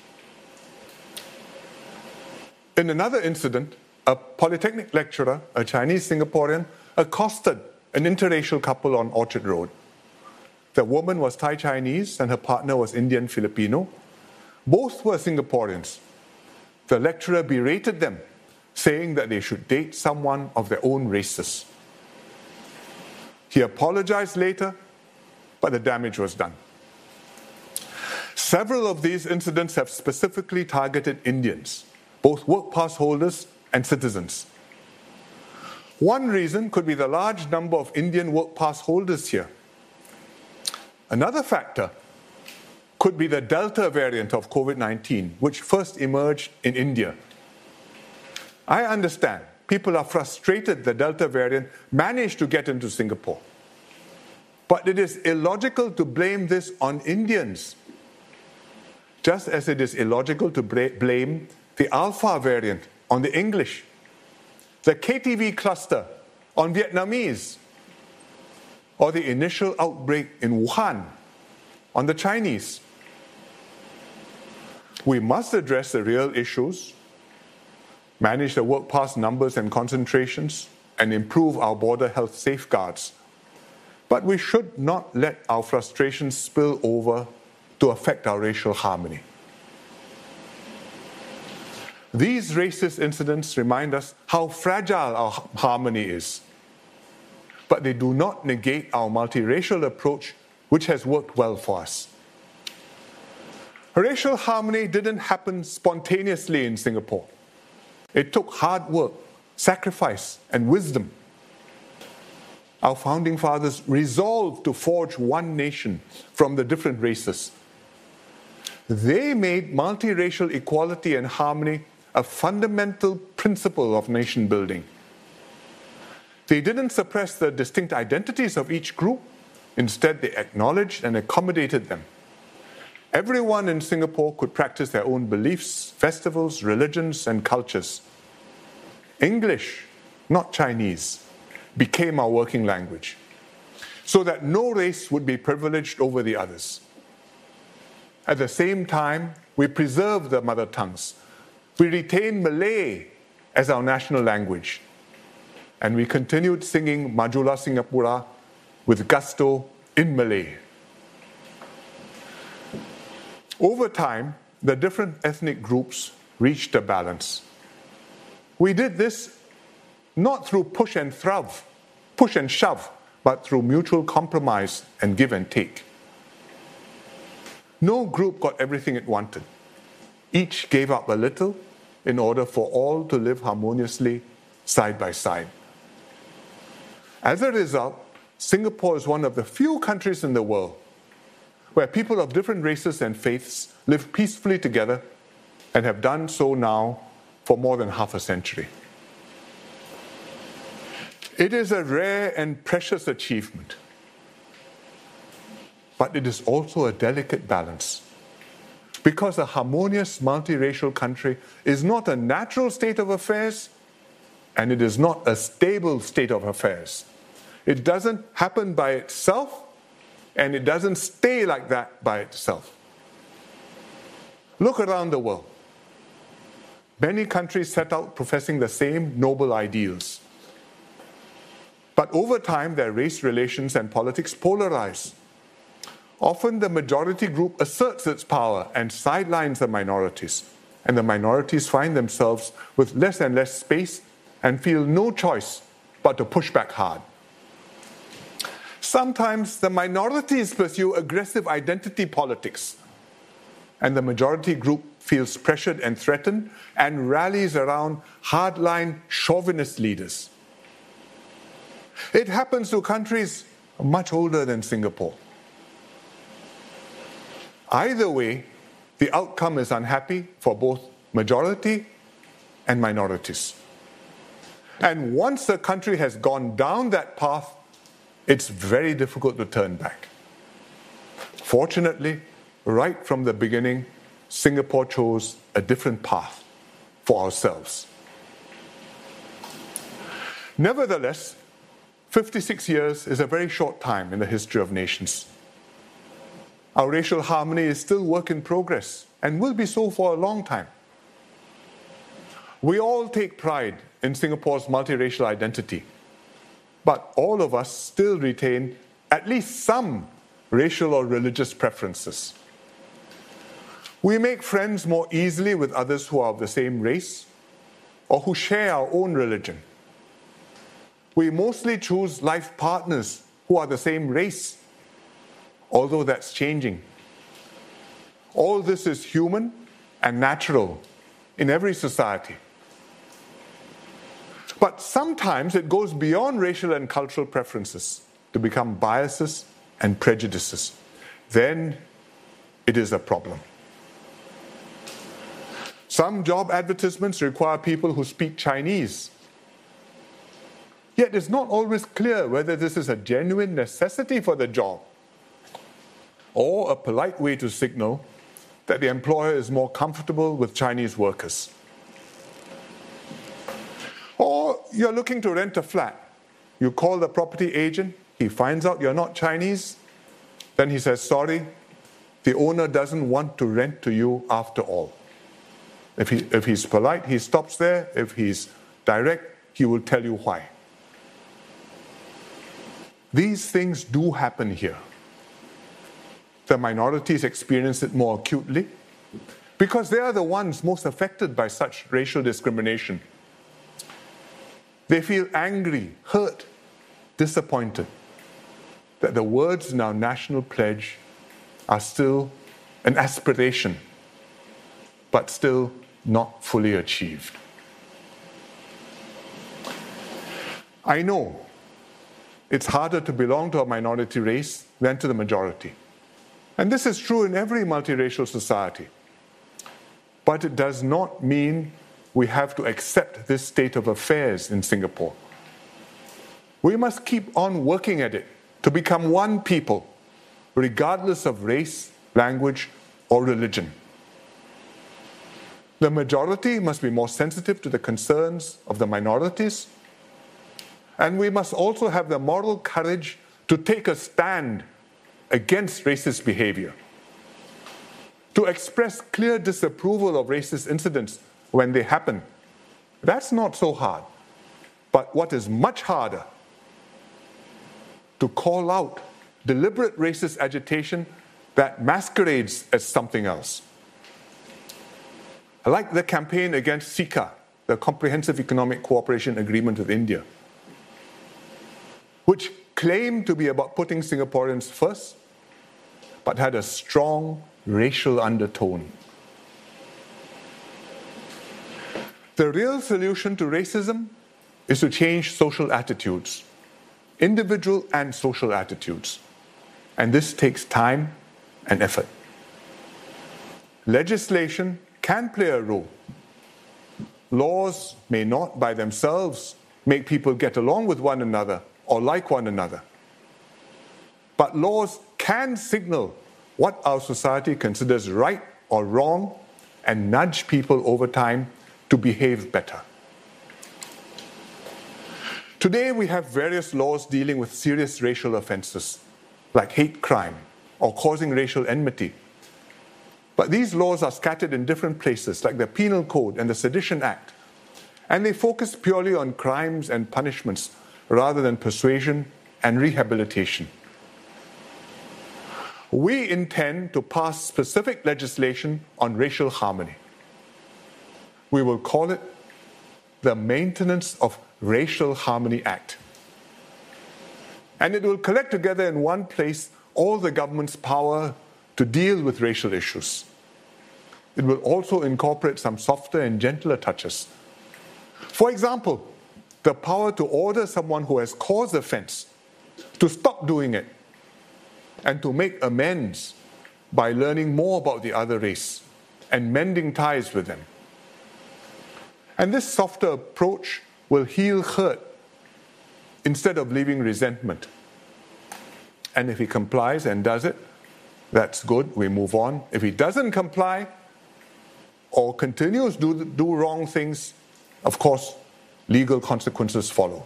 In another incident, a polytechnic lecturer, a Chinese Singaporean, accosted an interracial couple on Orchard Road. The woman was Thai Chinese and her partner was Indian Filipino. Both were Singaporeans. The lecturer berated them, saying that they should date someone of their own races. He apologized later, but the damage was done. Several of these incidents have specifically targeted Indians, both work pass holders and citizens. One reason could be the large number of Indian work pass holders here. Another factor could be the Delta variant of COVID-19, which first emerged in India. I understand people are frustrated the Delta variant managed to get into Singapore. But it is illogical to blame this on Indians, just as it is illogical to blame the Alpha variant on the English, the KTV cluster on Vietnamese, or the initial outbreak in Wuhan on the Chinese. We must address the real issues, manage the work pass numbers and concentrations, and improve our border health safeguards. But we should not let our frustrations spill over to affect our racial harmony. These racist incidents remind us how fragile our harmony is. But they do not negate our multiracial approach, which has worked well for us. Racial harmony didn't happen spontaneously in Singapore. It took hard work, sacrifice, and wisdom. Our founding fathers resolved to forge one nation from the different races. They made multiracial equality and harmony a fundamental principle of nation building. They didn't suppress the distinct identities of each group. Instead, they acknowledged and accommodated them. Everyone in Singapore could practice their own beliefs, festivals, religions, and cultures. English, not Chinese, became our working language, so that no race would be privileged over the others. At the same time, we preserved the mother tongues. We retained Malay as our national language. And we continued singing Majulah Singapura with gusto in Malay. Over time, the different ethnic groups reached a balance. We did this not through push and shove, but through mutual compromise and give and take. No group got everything it wanted. Each gave up a little in order for all to live harmoniously side by side. As a result, Singapore is one of the few countries in the world where people of different races and faiths live peacefully together and have done so now for more than half a century. It is a rare and precious achievement, but it is also a delicate balance, because a harmonious multiracial country is not a natural state of affairs, and it is not a stable state of affairs. It doesn't happen by itself, and it doesn't stay like that by itself. Look around the world. Many countries set out professing the same noble ideals. But over time, their race relations and politics polarize. Often the majority group asserts its power and sidelines the minorities, and the minorities find themselves with less and less space and feel no choice but to push back hard. Sometimes the minorities pursue aggressive identity politics, and the majority group feels pressured and threatened and rallies around hardline chauvinist leaders. It happens to countries much older than Singapore. Either way, the outcome is unhappy for both majority and minorities. And once the country has gone down that path, it's very difficult to turn back. Fortunately, right from the beginning, Singapore chose a different path for ourselves. Nevertheless, 56 years is a very short time in the history of nations. Our racial harmony is still work in progress and will be so for a long time. We all take pride in Singapore's multiracial identity, but all of us still retain at least some racial or religious preferences. We make friends more easily with others who are of the same race or who share our own religion. We mostly choose life partners who are the same race, although that's changing. All this is human and natural in every society. But sometimes it goes beyond racial and cultural preferences to become biases and prejudices. Then it is a problem. Some job advertisements require people who speak Chinese. Yet it's not always clear whether this is a genuine necessity for the job or a polite way to signal that the employer is more comfortable with Chinese workers. Or you're looking to rent a flat. You call the property agent, he finds out you're not Chinese, then he says, sorry, the owner doesn't want to rent to you after all. If he's polite, he stops there. If he's direct, he will tell you why. These things do happen here. The minorities experience it more acutely because they are the ones most affected by such racial discrimination. They feel angry, hurt, disappointed that the words in our national pledge are still an aspiration, but still not fully achieved. I know it's harder to belong to a minority race than to the majority. And this is true in every multiracial society. But it does not mean we have to accept this state of affairs in Singapore. We must keep on working at it to become one people, regardless of race, language, or religion. The majority must be more sensitive to the concerns of the minorities, and we must also have the moral courage to take a stand against racist behavior, to express clear disapproval of racist incidents when they happen. That's not so hard. But what is much harder, to call out deliberate racist agitation that masquerades as something else. Like the campaign against CECA, the Comprehensive Economic Cooperation Agreement with India, which claimed to be about putting Singaporeans first, but had a strong racial undertone. The real solution to racism is to change social attitudes, individual and social attitudes. And this takes time and effort. Legislation can play a role. Laws may not by themselves make people get along with one another or like one another. But laws can signal what our society considers right or wrong and nudge people over time to behave better. Today we have various laws dealing with serious racial offenses, like hate crime or causing racial enmity. But these laws are scattered in different places, like the Penal Code and the Sedition Act, and they focus purely on crimes and punishments rather than persuasion and rehabilitation. We intend to pass specific legislation on racial harmony. We will call it the Maintenance of Racial Harmony Act. And it will collect together in one place all the government's power to deal with racial issues. It will also incorporate some softer and gentler touches. For example, the power to order someone who has caused offense to stop doing it and to make amends by learning more about the other race and mending ties with them. And this softer approach will heal hurt instead of leaving resentment. And if he complies and does it, that's good, we move on. If he doesn't comply or continues to do wrong things, of course, legal consequences follow.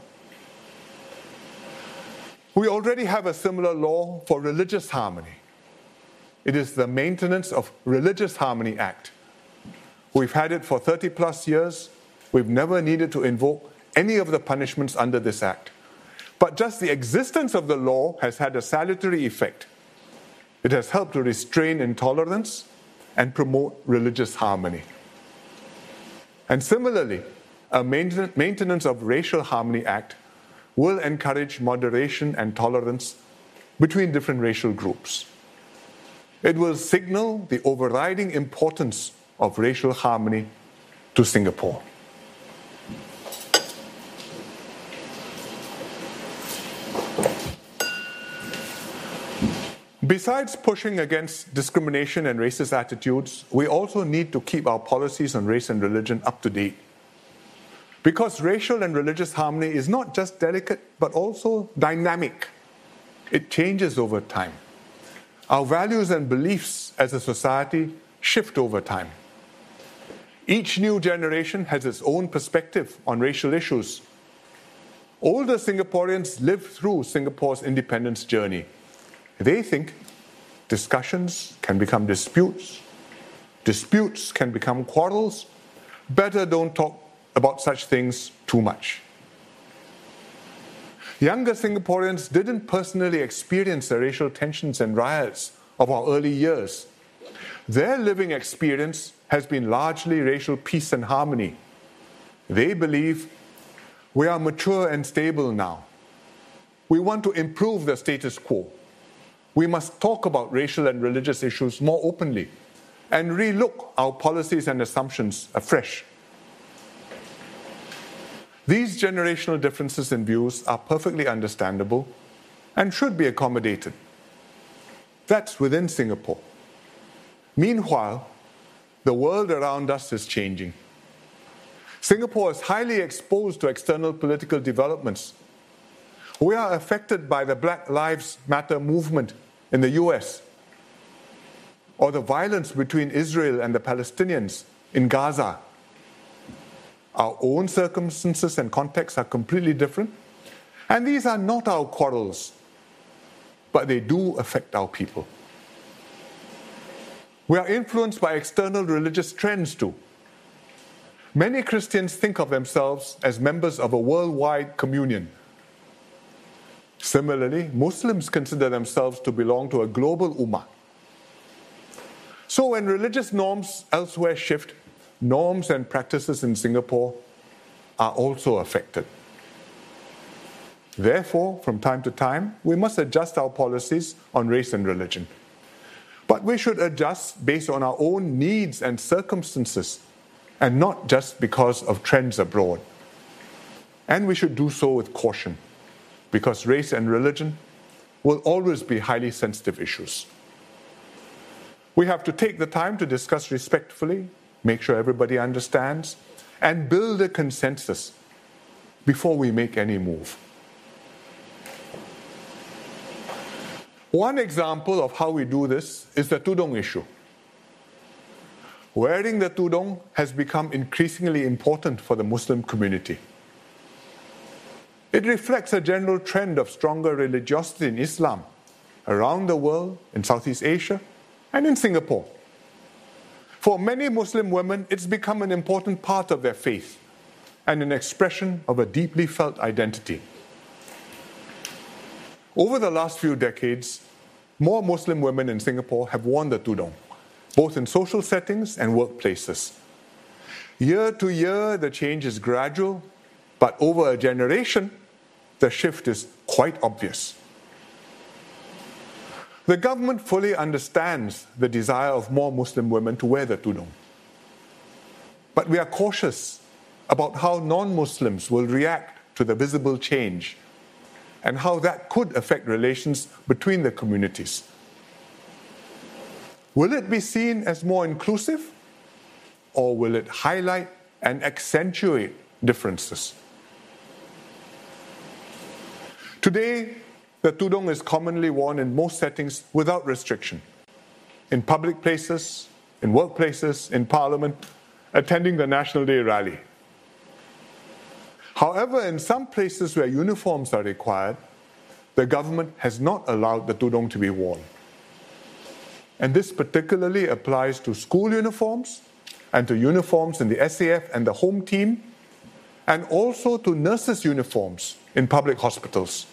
We already have a similar law for religious harmony. It is the Maintenance of Religious Harmony Act. We've had it for 30 plus years. We've never needed to invoke any of the punishments under this act. But just the existence of the law has had a salutary effect. It has helped to restrain intolerance and promote religious harmony. And similarly, a Maintenance of Racial Harmony Act will encourage moderation and tolerance between different racial groups. It will signal the overriding importance of racial harmony to Singapore. Besides pushing against discrimination and racist attitudes, we also need to keep our policies on race and religion up to date. Because racial and religious harmony is not just delicate, but also dynamic. It changes over time. Our values and beliefs as a society shift over time. Each new generation has its own perspective on racial issues. Older Singaporeans lived through Singapore's independence journey. They think discussions can become disputes, disputes can become quarrels. Better don't talk about such things too much. Younger Singaporeans didn't personally experience the racial tensions and riots of our early years. Their living experience has been largely racial peace and harmony. They believe we are mature and stable now. We want to improve the status quo. We must talk about racial and religious issues more openly and relook our policies and assumptions afresh. These generational differences in views are perfectly understandable and should be accommodated. That's within Singapore. Meanwhile, the world around us is changing. Singapore is highly exposed to external political developments. We are affected by the Black Lives Matter movement in the US, or the violence between Israel and the Palestinians in Gaza. Our own circumstances and contexts are completely different, and these are not our quarrels, but they do affect our people. We are influenced by external religious trends too. Many Christians think of themselves as members of a worldwide communion. Similarly, Muslims consider themselves to belong to a global ummah. So when religious norms elsewhere shift, norms and practices in Singapore are also affected. Therefore, from time to time, we must adjust our policies on race and religion. But we should adjust based on our own needs and circumstances, and not just because of trends abroad. And we should do so with caution, because race and religion will always be highly sensitive issues. We have to take the time to discuss respectfully, make sure everybody understands, and build a consensus before we make any move. One example of how we do this is the tudung issue. Wearing the tudung has become increasingly important for the Muslim community. It reflects a general trend of stronger religiosity in Islam around the world, in Southeast Asia, and in Singapore. For many Muslim women, it's become an important part of their faith and an expression of a deeply felt identity. Over the last few decades, more Muslim women in Singapore have worn the tudung, both in social settings and workplaces. Year to year, the change is gradual, but over a generation, the shift is quite obvious. The government fully understands the desire of more Muslim women to wear the tudung. But we are cautious about how non-Muslims will react to the visible change and how that could affect relations between the communities. Will it be seen as more inclusive, or will it highlight and accentuate differences? Today, the tudung is commonly worn in most settings without restriction. In public places, in workplaces, in parliament, attending the National Day rally. However, in some places where uniforms are required, the government has not allowed the tudung to be worn. And this particularly applies to school uniforms and to uniforms in the SAF and the home team, and also to nurses' uniforms in public hospitals.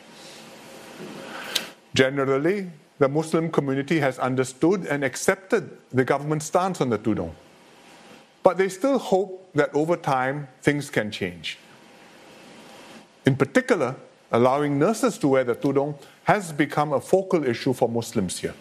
Generally, the Muslim community has understood and accepted the government's stance on the tudung. But they still hope that over time, things can change. In particular, allowing nurses to wear the tudung has become a focal issue for Muslims here.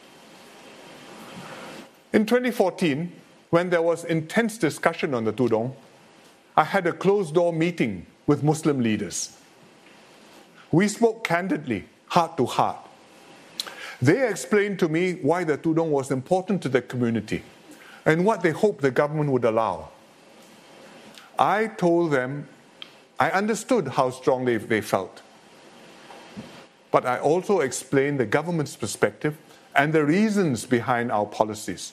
In 2014, when there was intense discussion on the tudung, I had a closed-door meeting with Muslim leaders. We spoke candidly, heart to heart. They explained to me why the tudung was important to the community and what they hoped the government would allow. I told them I understood how strongly they felt. But I also explained the government's perspective and the reasons behind our policies.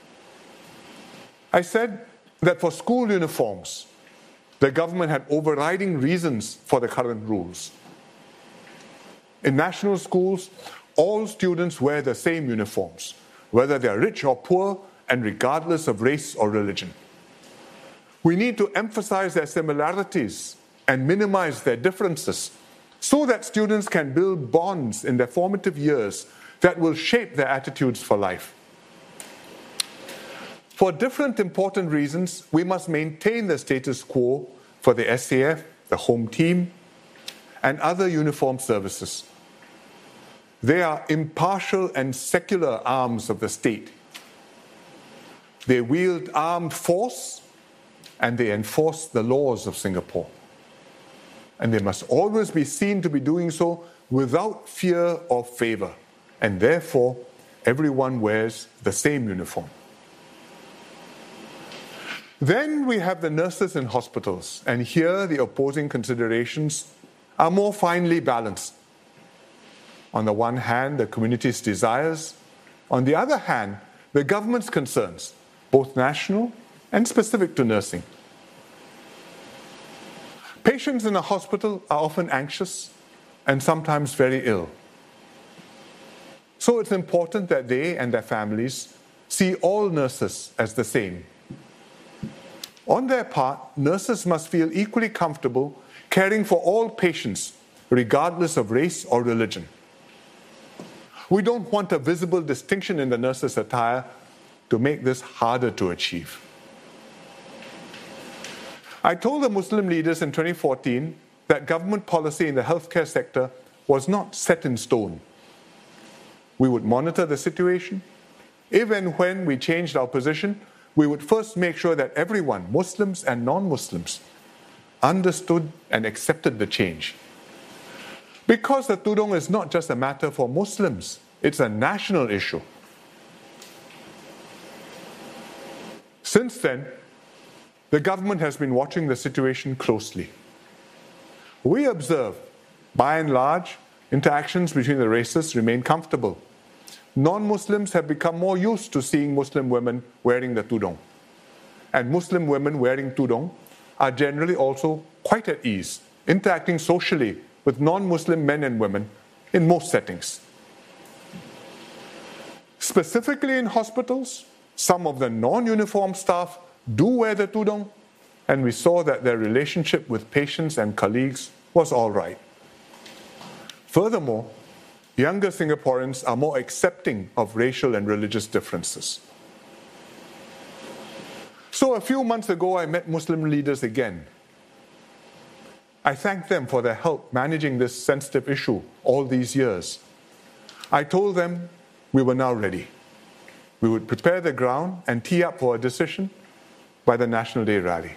I said that for school uniforms, the government had overriding reasons for the current rules. In national schools, all students wear the same uniforms, whether they are rich or poor, and regardless of race or religion. We need to emphasize their similarities and minimize their differences so that students can build bonds in their formative years that will shape their attitudes for life. For different important reasons, we must maintain the status quo for the SAF, the home team, and other uniformed services. They are impartial and secular arms of the state. They wield armed force and they enforce the laws of Singapore. And they must always be seen to be doing so without fear or favor. And therefore, everyone wears the same uniform. Then we have the nurses in hospitals. And here the opposing considerations are more finely balanced. On the one hand, the community's desires. On the other hand, the government's concerns, both national and specific to nursing. Patients in a hospital are often anxious and sometimes very ill. So it's important that they and their families see all nurses as the same. On their part, nurses must feel equally comfortable caring for all patients, regardless of race or religion. We don't want a visible distinction in the nurse's attire to make this harder to achieve. I told the Muslim leaders in 2014 that government policy in the healthcare sector was not set in stone. We would monitor the situation. If and when we changed our position, we would first make sure that everyone, Muslims and non-Muslims, understood and accepted the change. Because the tudung is not just a matter for Muslims, it's a national issue. Since then, the government has been watching the situation closely. We observe, by and large, interactions between the races remain comfortable. Non-Muslims have become more used to seeing Muslim women wearing the tudung. And Muslim women wearing tudung are generally also quite at ease, interacting socially with non-Muslim men and women in most settings. Specifically in hospitals, some of the non-uniformed staff do wear the tudung, and we saw that their relationship with patients and colleagues was all right. Furthermore, younger Singaporeans are more accepting of racial and religious differences. So a few months ago, I met Muslim leaders again. I thanked them for their help managing this sensitive issue all these years. I told them we were now ready. We would prepare the ground and tee up for a decision by the National Day rally.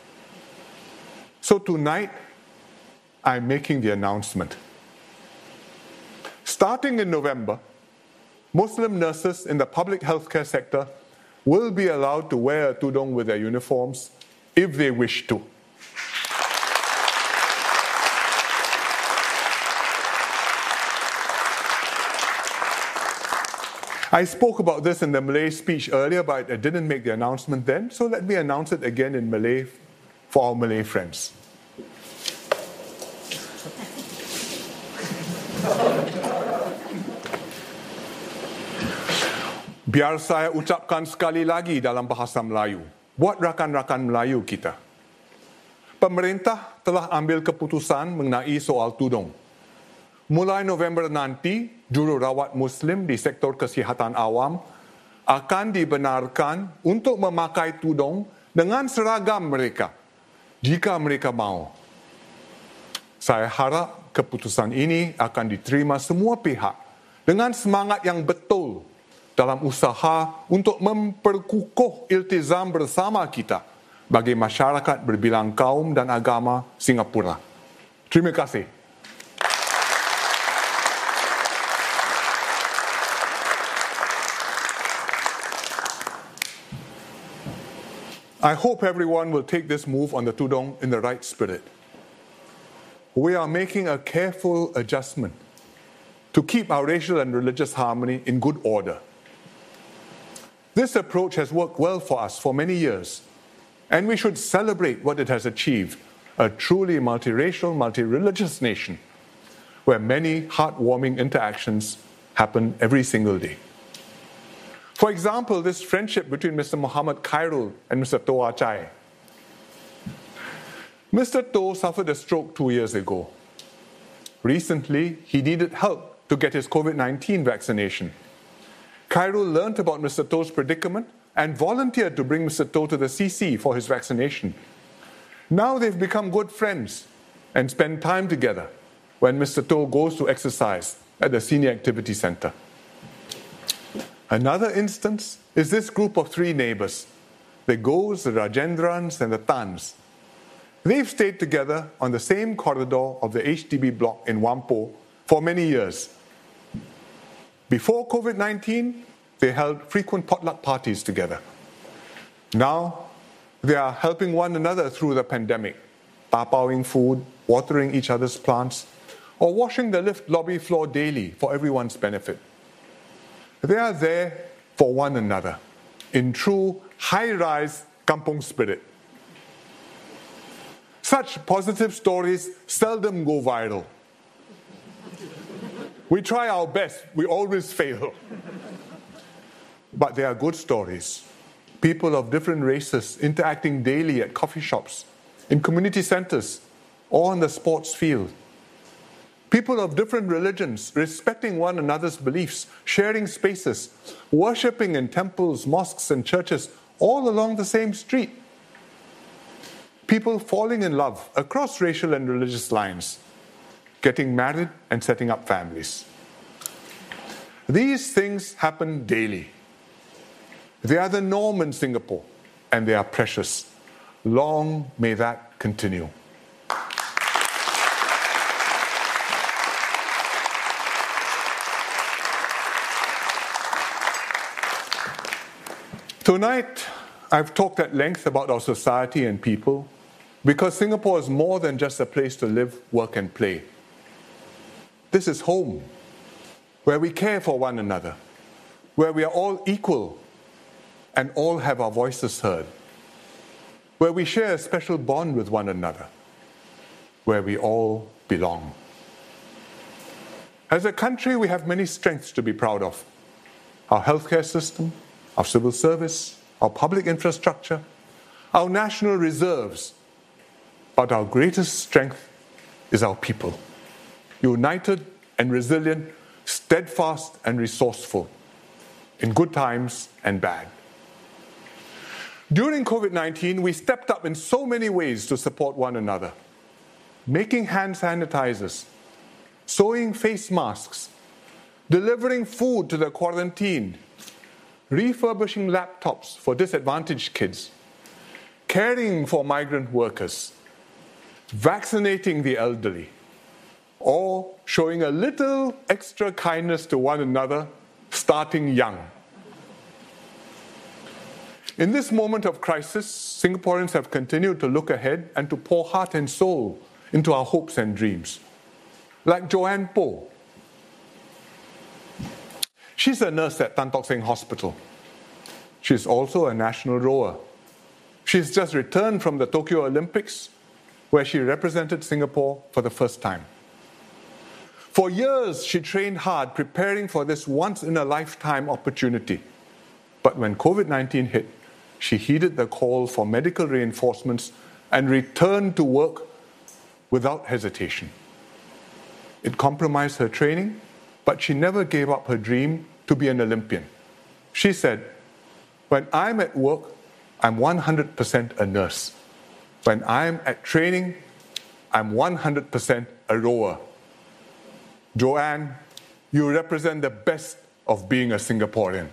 So tonight, I'm making the announcement. Starting in November, Muslim nurses in the public healthcare sector will be allowed to wear a tudung with their uniforms if they wish to. I spoke about this in the Malay speech earlier, but I didn't make the announcement then, so let me announce it again in Malay for our Malay friends. Biar saya ucapkan sekali lagi dalam bahasa Melayu, buat rakan-rakan Melayu kita. Pemerintah telah ambil keputusan mengenai soal tudung. Mulai November nanti, jururawat Muslim di sektor kesihatan awam akan dibenarkan untuk memakai tudung dengan seragam mereka, jika mereka mahu. Saya harap keputusan ini akan diterima semua pihak dengan semangat yang betul dalam usaha untuk memperkukuh iltizam bersama kita bagi masyarakat berbilang kaum dan agama Singapura. Terima kasih. I hope everyone will take this move on the tudung in the right spirit. We are making a careful adjustment to keep our racial and religious harmony in good order. This approach has worked well for us for many years, and we should celebrate what it has achieved, a truly multiracial, multi-religious nation, where many heartwarming interactions happen every single day. For example, this friendship between Mr. Muhammad Khairul and Mr. Toh Achai. Mr. Toh suffered a stroke 2 years ago. Recently, he needed help to get his COVID-19 vaccination. Khairul learnt about Mr. Toh's predicament and volunteered to bring Mr. Toh to the CC for his vaccination. Now they've become good friends and spend time together when Mr. Toh goes to exercise at the Senior Activity Center. Another instance is this group of 3 neighbors, the Gohs, the Rajendrans, and the Tans. They've stayed together on the same corridor of the HDB block in Whampoa for many years. Before COVID-19, they held frequent potluck parties together. Now, they are helping one another through the pandemic tapaoing food, watering each other's plants, or washing the lift lobby floor daily for everyone's benefit. They are there for one another in true high-rise kampong spirit. Such positive stories seldom go viral. We try our best, we always fail. But they are good stories. People of different races interacting daily at coffee shops, in community centers, or on the sports field. People of different religions respecting one another's beliefs, sharing spaces, worshipping in temples, mosques, and churches all along the same street. People falling in love across racial and religious lines, getting married and setting up families. These things happen daily. They are the norm in Singapore, and they are precious. Long may that continue. Tonight, I've talked at length about our society and people because Singapore is more than just a place to live, work, and play. This is home, where we care for one another, where we are all equal and all have our voices heard, where we share a special bond with one another, where we all belong. As a country, we have many strengths to be proud of. Our healthcare system, our civil service, our public infrastructure, our national reserves. But our greatest strength is our people, united and resilient, steadfast and resourceful, in good times and bad. During COVID-19, we stepped up in so many ways to support one another, making hand sanitizers, sewing face masks, delivering food to the quarantined, refurbishing laptops for disadvantaged kids, caring for migrant workers, vaccinating the elderly, or showing a little extra kindness to one another, starting young. In this moment of crisis, Singaporeans have continued to look ahead and to pour heart and soul into our hopes and dreams. Like Joanne Poh. She's a nurse at Tan Tock Seng Hospital. She's also a national rower. She's just returned from the Tokyo Olympics, where she represented Singapore for the first time. For years, she trained hard preparing for this once-in-a-lifetime opportunity. But when COVID-19 hit, she heeded the call for medical reinforcements and returned to work without hesitation. It compromised her training, but she never gave up her dream to be an Olympian. She said, "When I'm at work, I'm 100% a nurse. When I'm at training, I'm 100% a rower." Joanne, you represent the best of being a Singaporean.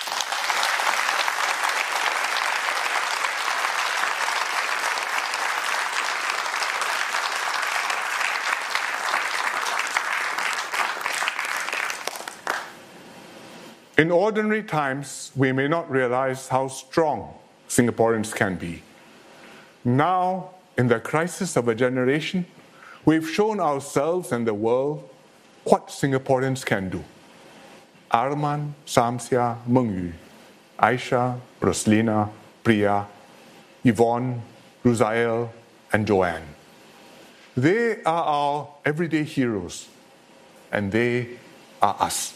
In ordinary times, we may not realize how strong Singaporeans can be. Now, in the crisis of a generation, we've shown ourselves and the world what Singaporeans can do. Arman, Samsia, Meng Yu, Aisha, Roslina, Priya, Yvonne, Ruzael, and Joanne. They are our everyday heroes, and they are us.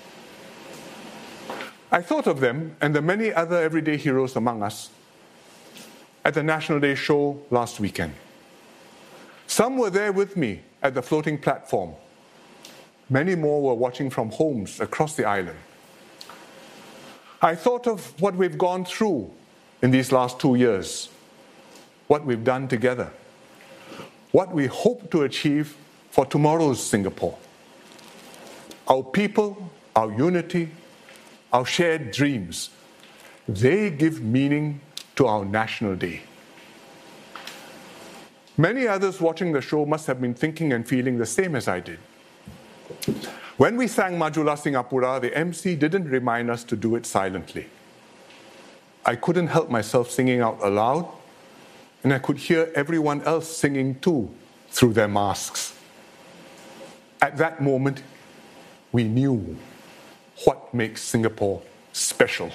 I thought of them and the many other everyday heroes among us at the National Day show last weekend. Some were there with me at the floating platform. Many more were watching from homes across the island. I thought of what we've gone through in these last 2 years, what we've done together, what we hope to achieve for tomorrow's Singapore. Our people, our unity, our shared dreams, they give meaning to our National Day. Many others watching the show must have been thinking and feeling the same as I did. When we sang Majulah Singapura, the MC didn't remind us to do it silently. I couldn't help myself singing out aloud, and I could hear everyone else singing too through their masks. At that moment, we knew what makes Singapore special.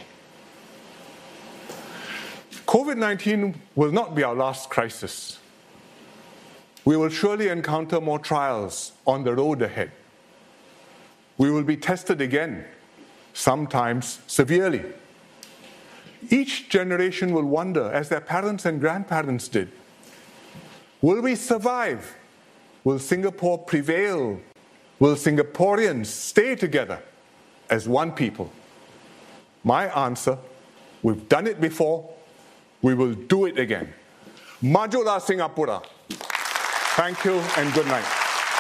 COVID-19 will not be our last crisis. We will surely encounter more trials on the road ahead. We will be tested again, sometimes severely. Each generation will wonder, as their parents and grandparents did, will we survive? Will Singapore prevail? Will Singaporeans stay together as one people? My answer, we've done it before, we will do it again. Majulah Singapura. Thank you and good night.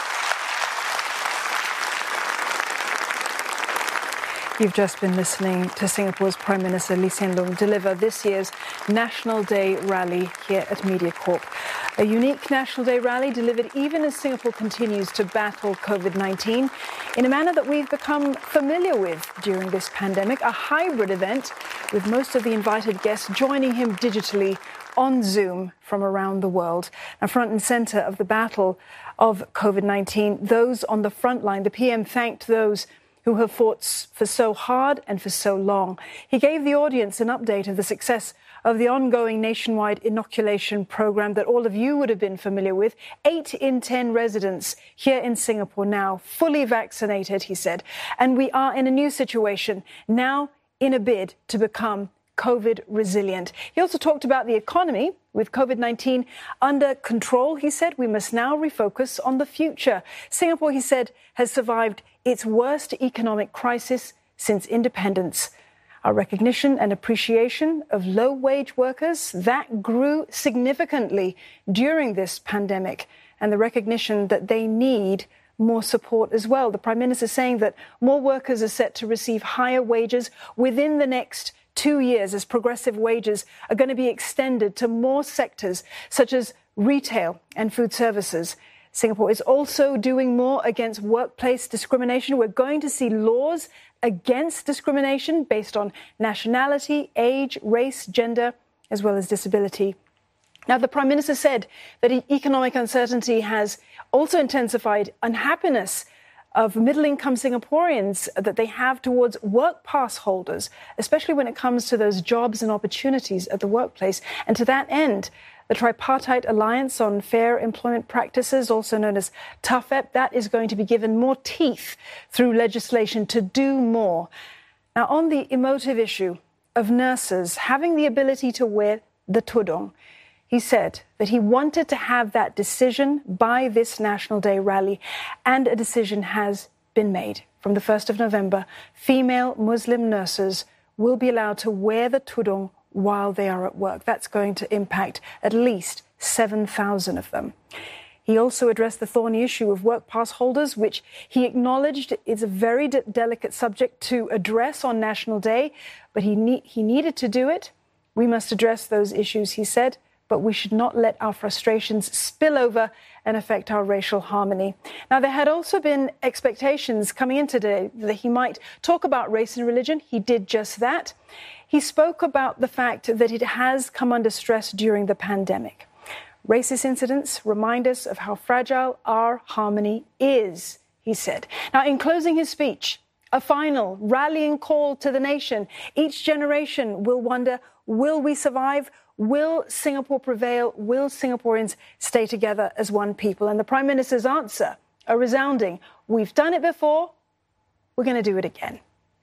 You've just been listening to Singapore's Prime Minister Lee Hsien Loong deliver this year's National Day rally here at MediaCorp. A unique National Day rally delivered even as Singapore continues to battle COVID-19 in a manner that we've become familiar with during this pandemic, a hybrid event with most of the invited guests joining him digitally on Zoom from around the world. Now, front and centre of the battle of COVID-19, those on the front line, the PM thanked those who have fought for so hard and for so long. He gave the audience an update of the success of the ongoing nationwide inoculation program that all of you would have been familiar with. 8 in 10 residents here in Singapore now fully vaccinated, he said. And we are in a new situation now in a bid to become COVID resilient. He also talked about the economy. With COVID-19 under control, he said, we must now refocus on the future. Singapore, he said, has survived its worst economic crisis since independence. Our recognition and appreciation of low-wage workers, that grew significantly during this pandemic, and the recognition that they need more support as well. The Prime Minister saying that more workers are set to receive higher wages within the next 2 years as progressive wages are going to be extended to more sectors such as retail and food services. Singapore is also doing more against workplace discrimination. We're going to see laws against discrimination based on nationality, age, race, gender, as well as disability. Now, the Prime Minister said that economic uncertainty has also intensified unhappiness of middle-income Singaporeans that they have towards work pass holders, especially when it comes to those jobs and opportunities at the workplace. And to that end, the Tripartite Alliance on Fair Employment Practices, also known as TAFEP, that is going to be given more teeth through legislation to do more. Now, on the emotive issue of nurses having the ability to wear the tudung, he said that he wanted to have that decision by this National Day rally, and a decision has been made. From the 1st of November, female Muslim nurses will be allowed to wear the tudung while they are at work. That's going to impact at least 7,000 of them. He also addressed the thorny issue of work pass holders, which he acknowledged is a very delicate subject to address on National Day, but he needed to do it. We must address those issues, he said, but we should not let our frustrations spill over and affect our racial harmony. Now, there had also been expectations coming in today that he might talk about race and religion. He did just that. He spoke about the fact that it has come under stress during the pandemic. Racist incidents remind us of how fragile our harmony is, he said. Now, in closing his speech, a final rallying call to the nation. Each generation will wonder, will we survive? Will Singapore prevail? Will Singaporeans stay together as one people? And the Prime Minister's answer, a resounding, we've done it before, we're going to do it again.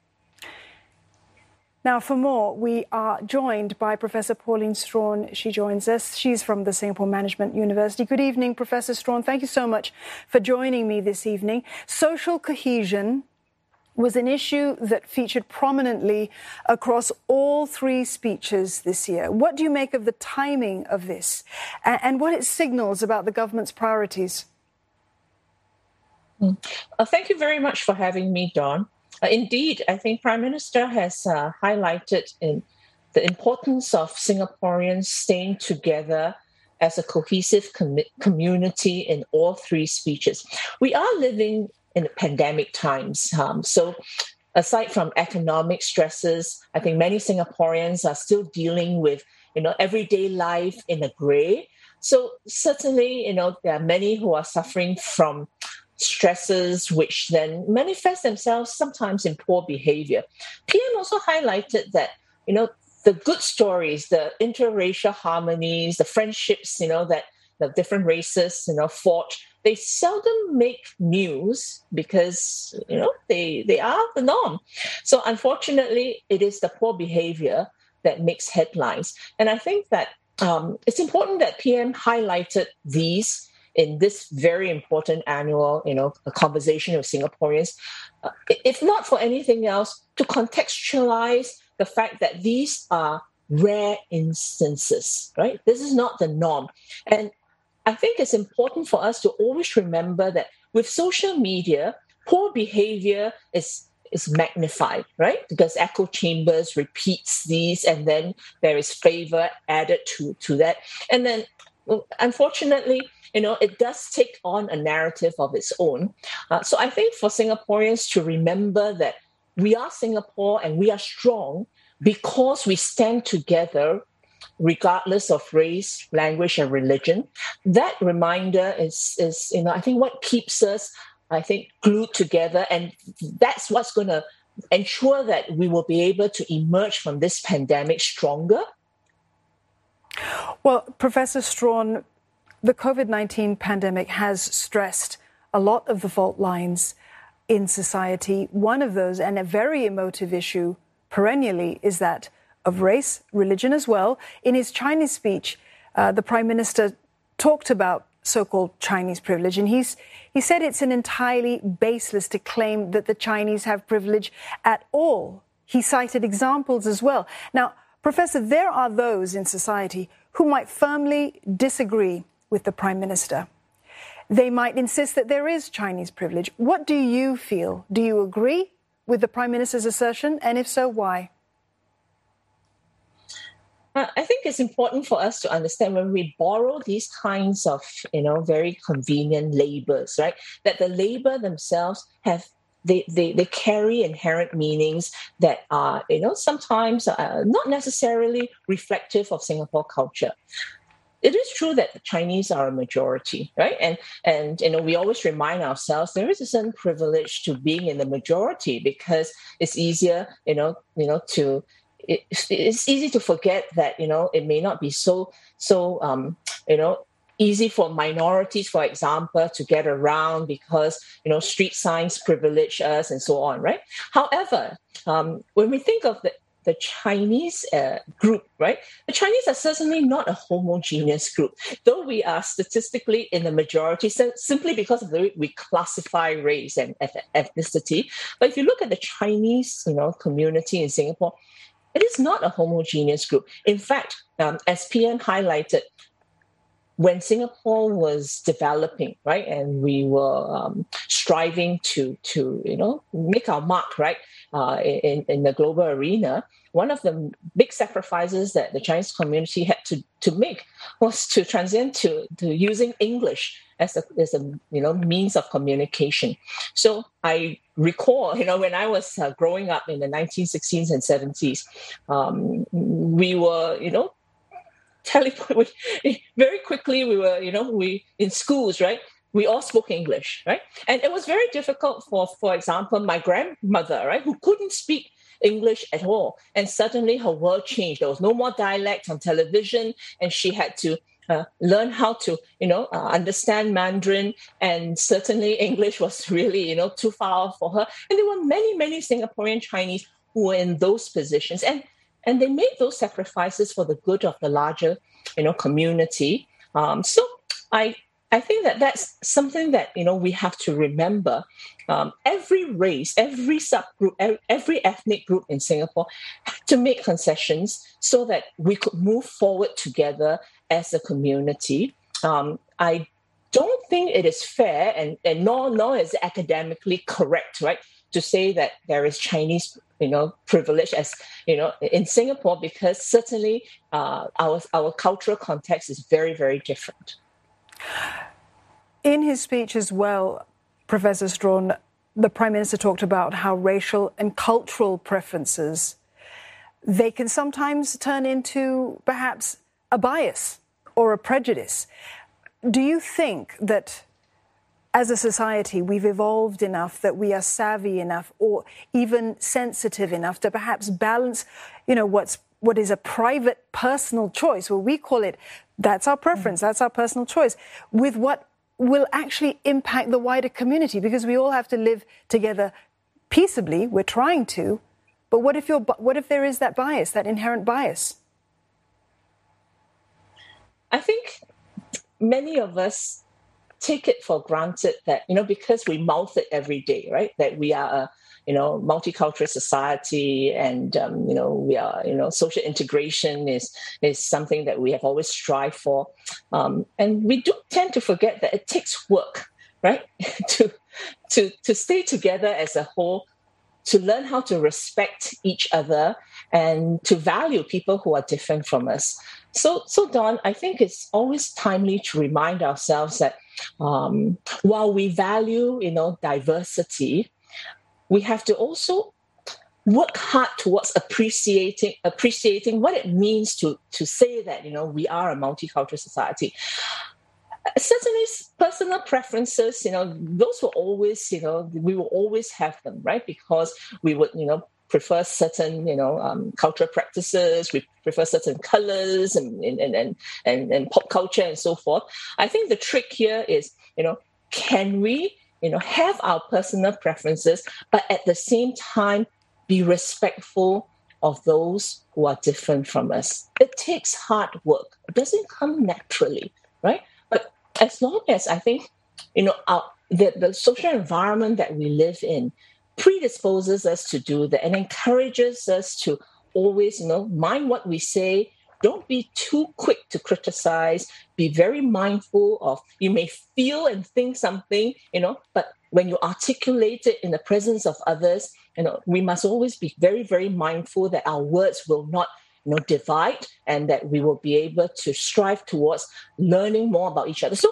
Now, for more, we are joined by Professor Pauline Strawn. She joins us. She's from the Singapore Management University. Good evening, Professor Strawn. Thank you so much for joining me this evening. Social cohesion was an issue that featured prominently across all 3 speeches this year. What do you make of the timing of this and what it signals about the government's priorities? Thank you very much for having me, Dawn. Indeed, I think Prime Minister has highlighted the importance of Singaporeans staying together as a cohesive community in all 3 speeches. We are living in pandemic times. So aside from economic stresses, I think many Singaporeans are still dealing with everyday life in a gray. So certainly, there are many who are suffering from stresses, which then manifest themselves sometimes in poor behavior. PM also highlighted that, the good stories, the interracial harmonies, the friendships, that the different races, forge, they seldom make news because, they are the norm. So unfortunately, it is the poor behavior that makes headlines. And I think that it's important that PM highlighted these in this very important annual, conversation with Singaporeans, if not for anything else, to contextualize the fact that these are rare instances, right? This is not the norm. And I think it's important for us to always remember that with social media, poor behavior is magnified, right? Because echo chambers repeats these, and then there is favor added to that. And then, unfortunately, it does take on a narrative of its own. So I think for Singaporeans to remember that we are Singapore and we are strong because we stand together regardless of race, language, and religion. That reminder is I think what keeps us, glued together. And that's what's going to ensure that we will be able to emerge from this pandemic stronger. Well, Professor Strawn, the COVID-19 pandemic has stressed a lot of the fault lines in society. One of those, and a very emotive issue perennially, is that of race, religion as well. In his Chinese speech, the Prime Minister talked about so-called Chinese privilege, and he said it's an entirely baseless to claim that the Chinese have privilege at all. He cited examples as well. Now, Professor, there are those in society who might firmly disagree with the Prime Minister. They might insist that there is Chinese privilege. What do you feel? Do you agree with the Prime Minister's assertion? And if so, why? I think it's important for us to understand when we borrow these kinds of, very convenient labels, right? That the label themselves they carry inherent meanings that are, sometimes not necessarily reflective of Singapore culture. It is true that the Chinese are a majority, right? And we always remind ourselves there is a certain privilege to being in the majority because it's easier, it's easy to forget that, it may not be so easy for minorities, for example, to get around because, street signs privilege us and so on, right? However, when we think of the Chinese group, right? The Chinese are certainly not a homogeneous group, though we are statistically in the majority simply because of the way we classify race and ethnicity. But if you look at the Chinese, community in Singapore, it is not a homogeneous group. In fact, as PM highlighted, when Singapore was developing, right, and we were striving to make our mark, right, in the global arena, one of the big sacrifices that the Chinese community had to make was to transition to using English as a means of communication. So I recall, when I was growing up in the 1960s and 70s, we were, very quickly we were, we in schools, right? We all spoke English, right? And it was very difficult for example, my grandmother, right, who couldn't speak English at all. And suddenly her world changed. There was no more dialect on television, and she had to learn how to, understand Mandarin. And certainly English was really, too far for her. And there were many, many Singaporean Chinese who were in those positions. And they made those sacrifices for the good of the larger, community. So I think that that's something that, we have to remember. Every race, every subgroup, every ethnic group in Singapore had to make concessions so that we could move forward together as a community. I don't think it is fair and nor is it academically correct, right, to say that there is Chinese privilege as in Singapore, because certainly our cultural context is very, very different. In his speech as well, Professor Strawn, the Prime Minister talked about how racial and cultural preferences, they can sometimes turn into perhaps a bias or a prejudice. Do you think that as a society we've evolved enough, that we are savvy enough or even sensitive enough to perhaps balance, what is a private personal choice, where we call it, that's our preference, that's our personal choice, with what will actually impact the wider community? Because we all have to live together peaceably, we're trying to, but what if there is that bias, that inherent bias? I think many of us take it for granted that, because we mouth it every day, right? That we are a, multicultural society, and, we are, social integration is something that we have always strived for. And we do tend to forget that it takes work, right? to stay together as a whole, to learn how to respect each other and to value people who are different from us. So Don, I think it's always timely to remind ourselves that while we value, diversity, we have to also work hard towards appreciating what it means to say that, we are a multicultural society. Certainly personal preferences, those will always, we will always have them, right? Because we would, prefer certain, cultural practices, we prefer certain colors and pop culture and so forth. I think the trick here is, can we, have our personal preferences, but at the same time be respectful of those who are different from us? It takes hard work. It doesn't come naturally, right? But as long as I think, the social environment that we live in predisposes us to do that and encourages us to always, mind what we say. Don't be too quick to criticize. Be very mindful of, you may feel and think something, but when you articulate it in the presence of others, we must always be very, very mindful that our words will not, divide, and that we will be able to strive towards learning more about each other. So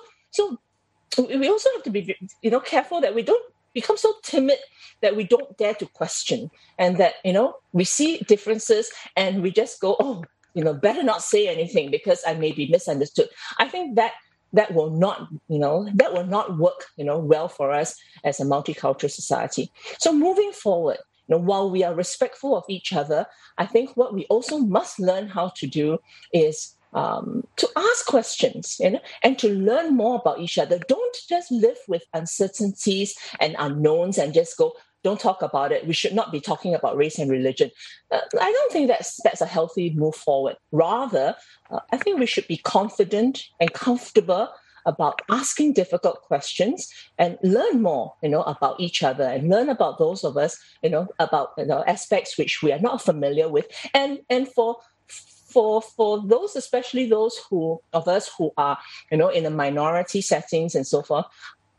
we also have to be, careful that we don't become so timid that we don't dare to question, and that, we see differences and we just go, better not say anything because I may be misunderstood. I think that will not, work, well for us as a multicultural society. So moving forward, while we are respectful of each other, I think what we also must learn how to do is to ask questions, and to learn more about each other. Don't just live with uncertainties and unknowns and just go, don't talk about it. We should not be talking about race and religion. I don't think that's a healthy move forward. Rather, I think we should be confident and comfortable about asking difficult questions and learn more, about each other, and learn about those of us, about aspects which we are not familiar with, and for those, especially those of us who are, in the minority settings and so forth,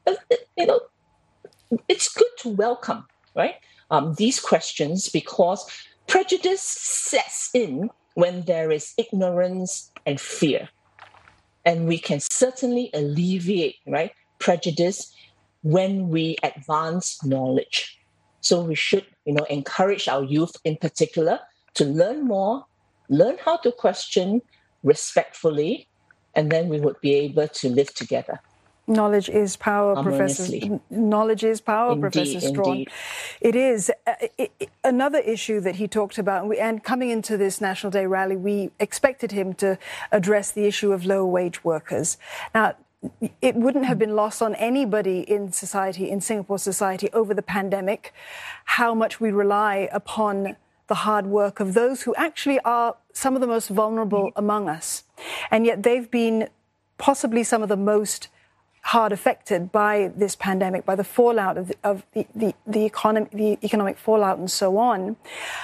it's good to welcome, right, these questions, because prejudice sets in when there is ignorance and fear. And we can certainly alleviate, right, prejudice when we advance knowledge. So we should, encourage our youth in particular to learn more, learn how to question respectfully, and then we would be able to live together. Knowledge is power, Professor. Knowledge is power, indeed, Professor Strachan. Indeed. It is. Another issue that he talked about, and coming into this National Day rally, we expected him to address the issue of low-wage workers. Now, it wouldn't have been lost on anybody in society, in Singapore society, over the pandemic, how much we rely upon the hard work of those who actually are some of the most vulnerable among us. And yet they've been possibly some of the most hard affected by this pandemic, by the fallout of the economic fallout and so on.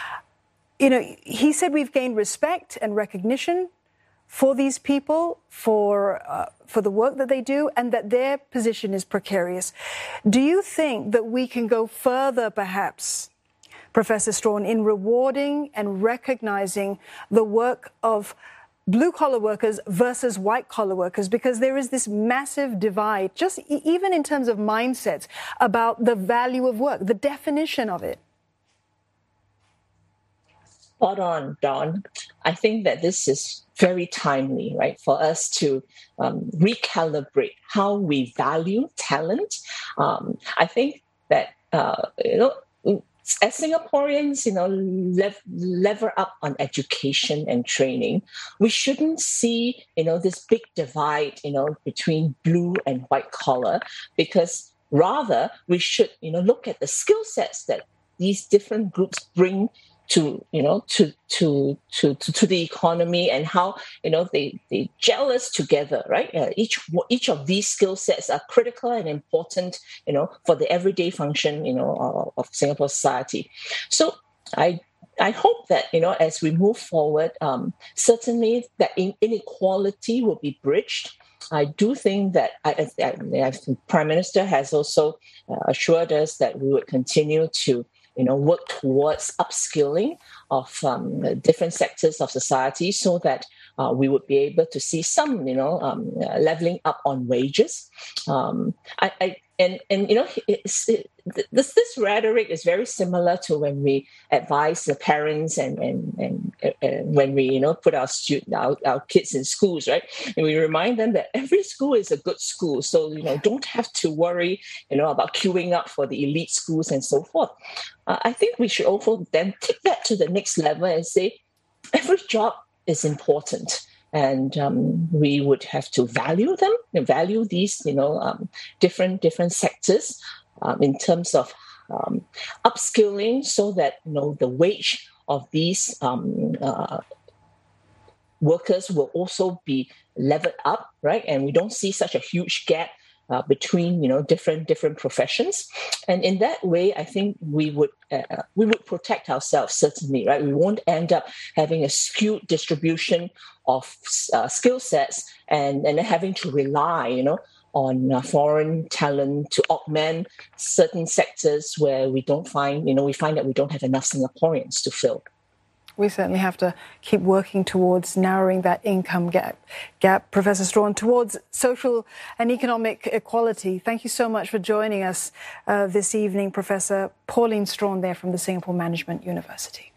He said we've gained respect and recognition for these people, for the work that they do, and that their position is precarious. Do you think that we can go further, perhaps, Professor Strachan, in rewarding and recognizing the work of blue-collar workers versus white-collar workers, because there is this massive divide, just even in terms of mindsets, about the value of work, the definition of it? spot on, Don. I think that this is very timely, right, for us to recalibrate how we value talent. I think that, as Singaporeans, lever up on education and training, we shouldn't see, this big divide, between blue and white collar, because rather we should, look at the skill sets that these different groups bring to the economy, and how they gel us together, right? Each of these skill sets are critical and important, for the everyday function, of Singapore society. So I hope that as we move forward, certainly that inequality will be bridged. I do think that the Prime Minister has also assured us that we would continue to work towards upskilling of different sectors of society, so that we would be able to see some, leveling up on wages. This rhetoric is very similar to when we advise the parents and when we put our kids in schools, right? And we remind them that every school is a good school, so don't have to worry about queuing up for the elite schools and so forth. I think we should also then take that to the next level and say every job is important. And we would have to value them, value these, different sectors in terms of upskilling, so that the wage of these workers will also be leveled up, right? And we don't see such a huge gap between different professions. And in that way, I think we would protect ourselves, certainly, right? We won't end up having a skewed distribution of skill sets and having to rely on foreign talent to augment certain sectors where we find that we don't have enough Singaporeans to fill. We certainly have to keep working towards narrowing that income gap, Professor Strawn, towards social and economic equality. Thank you so much for joining us this evening, Professor Pauline Strawn there from the Singapore Management University.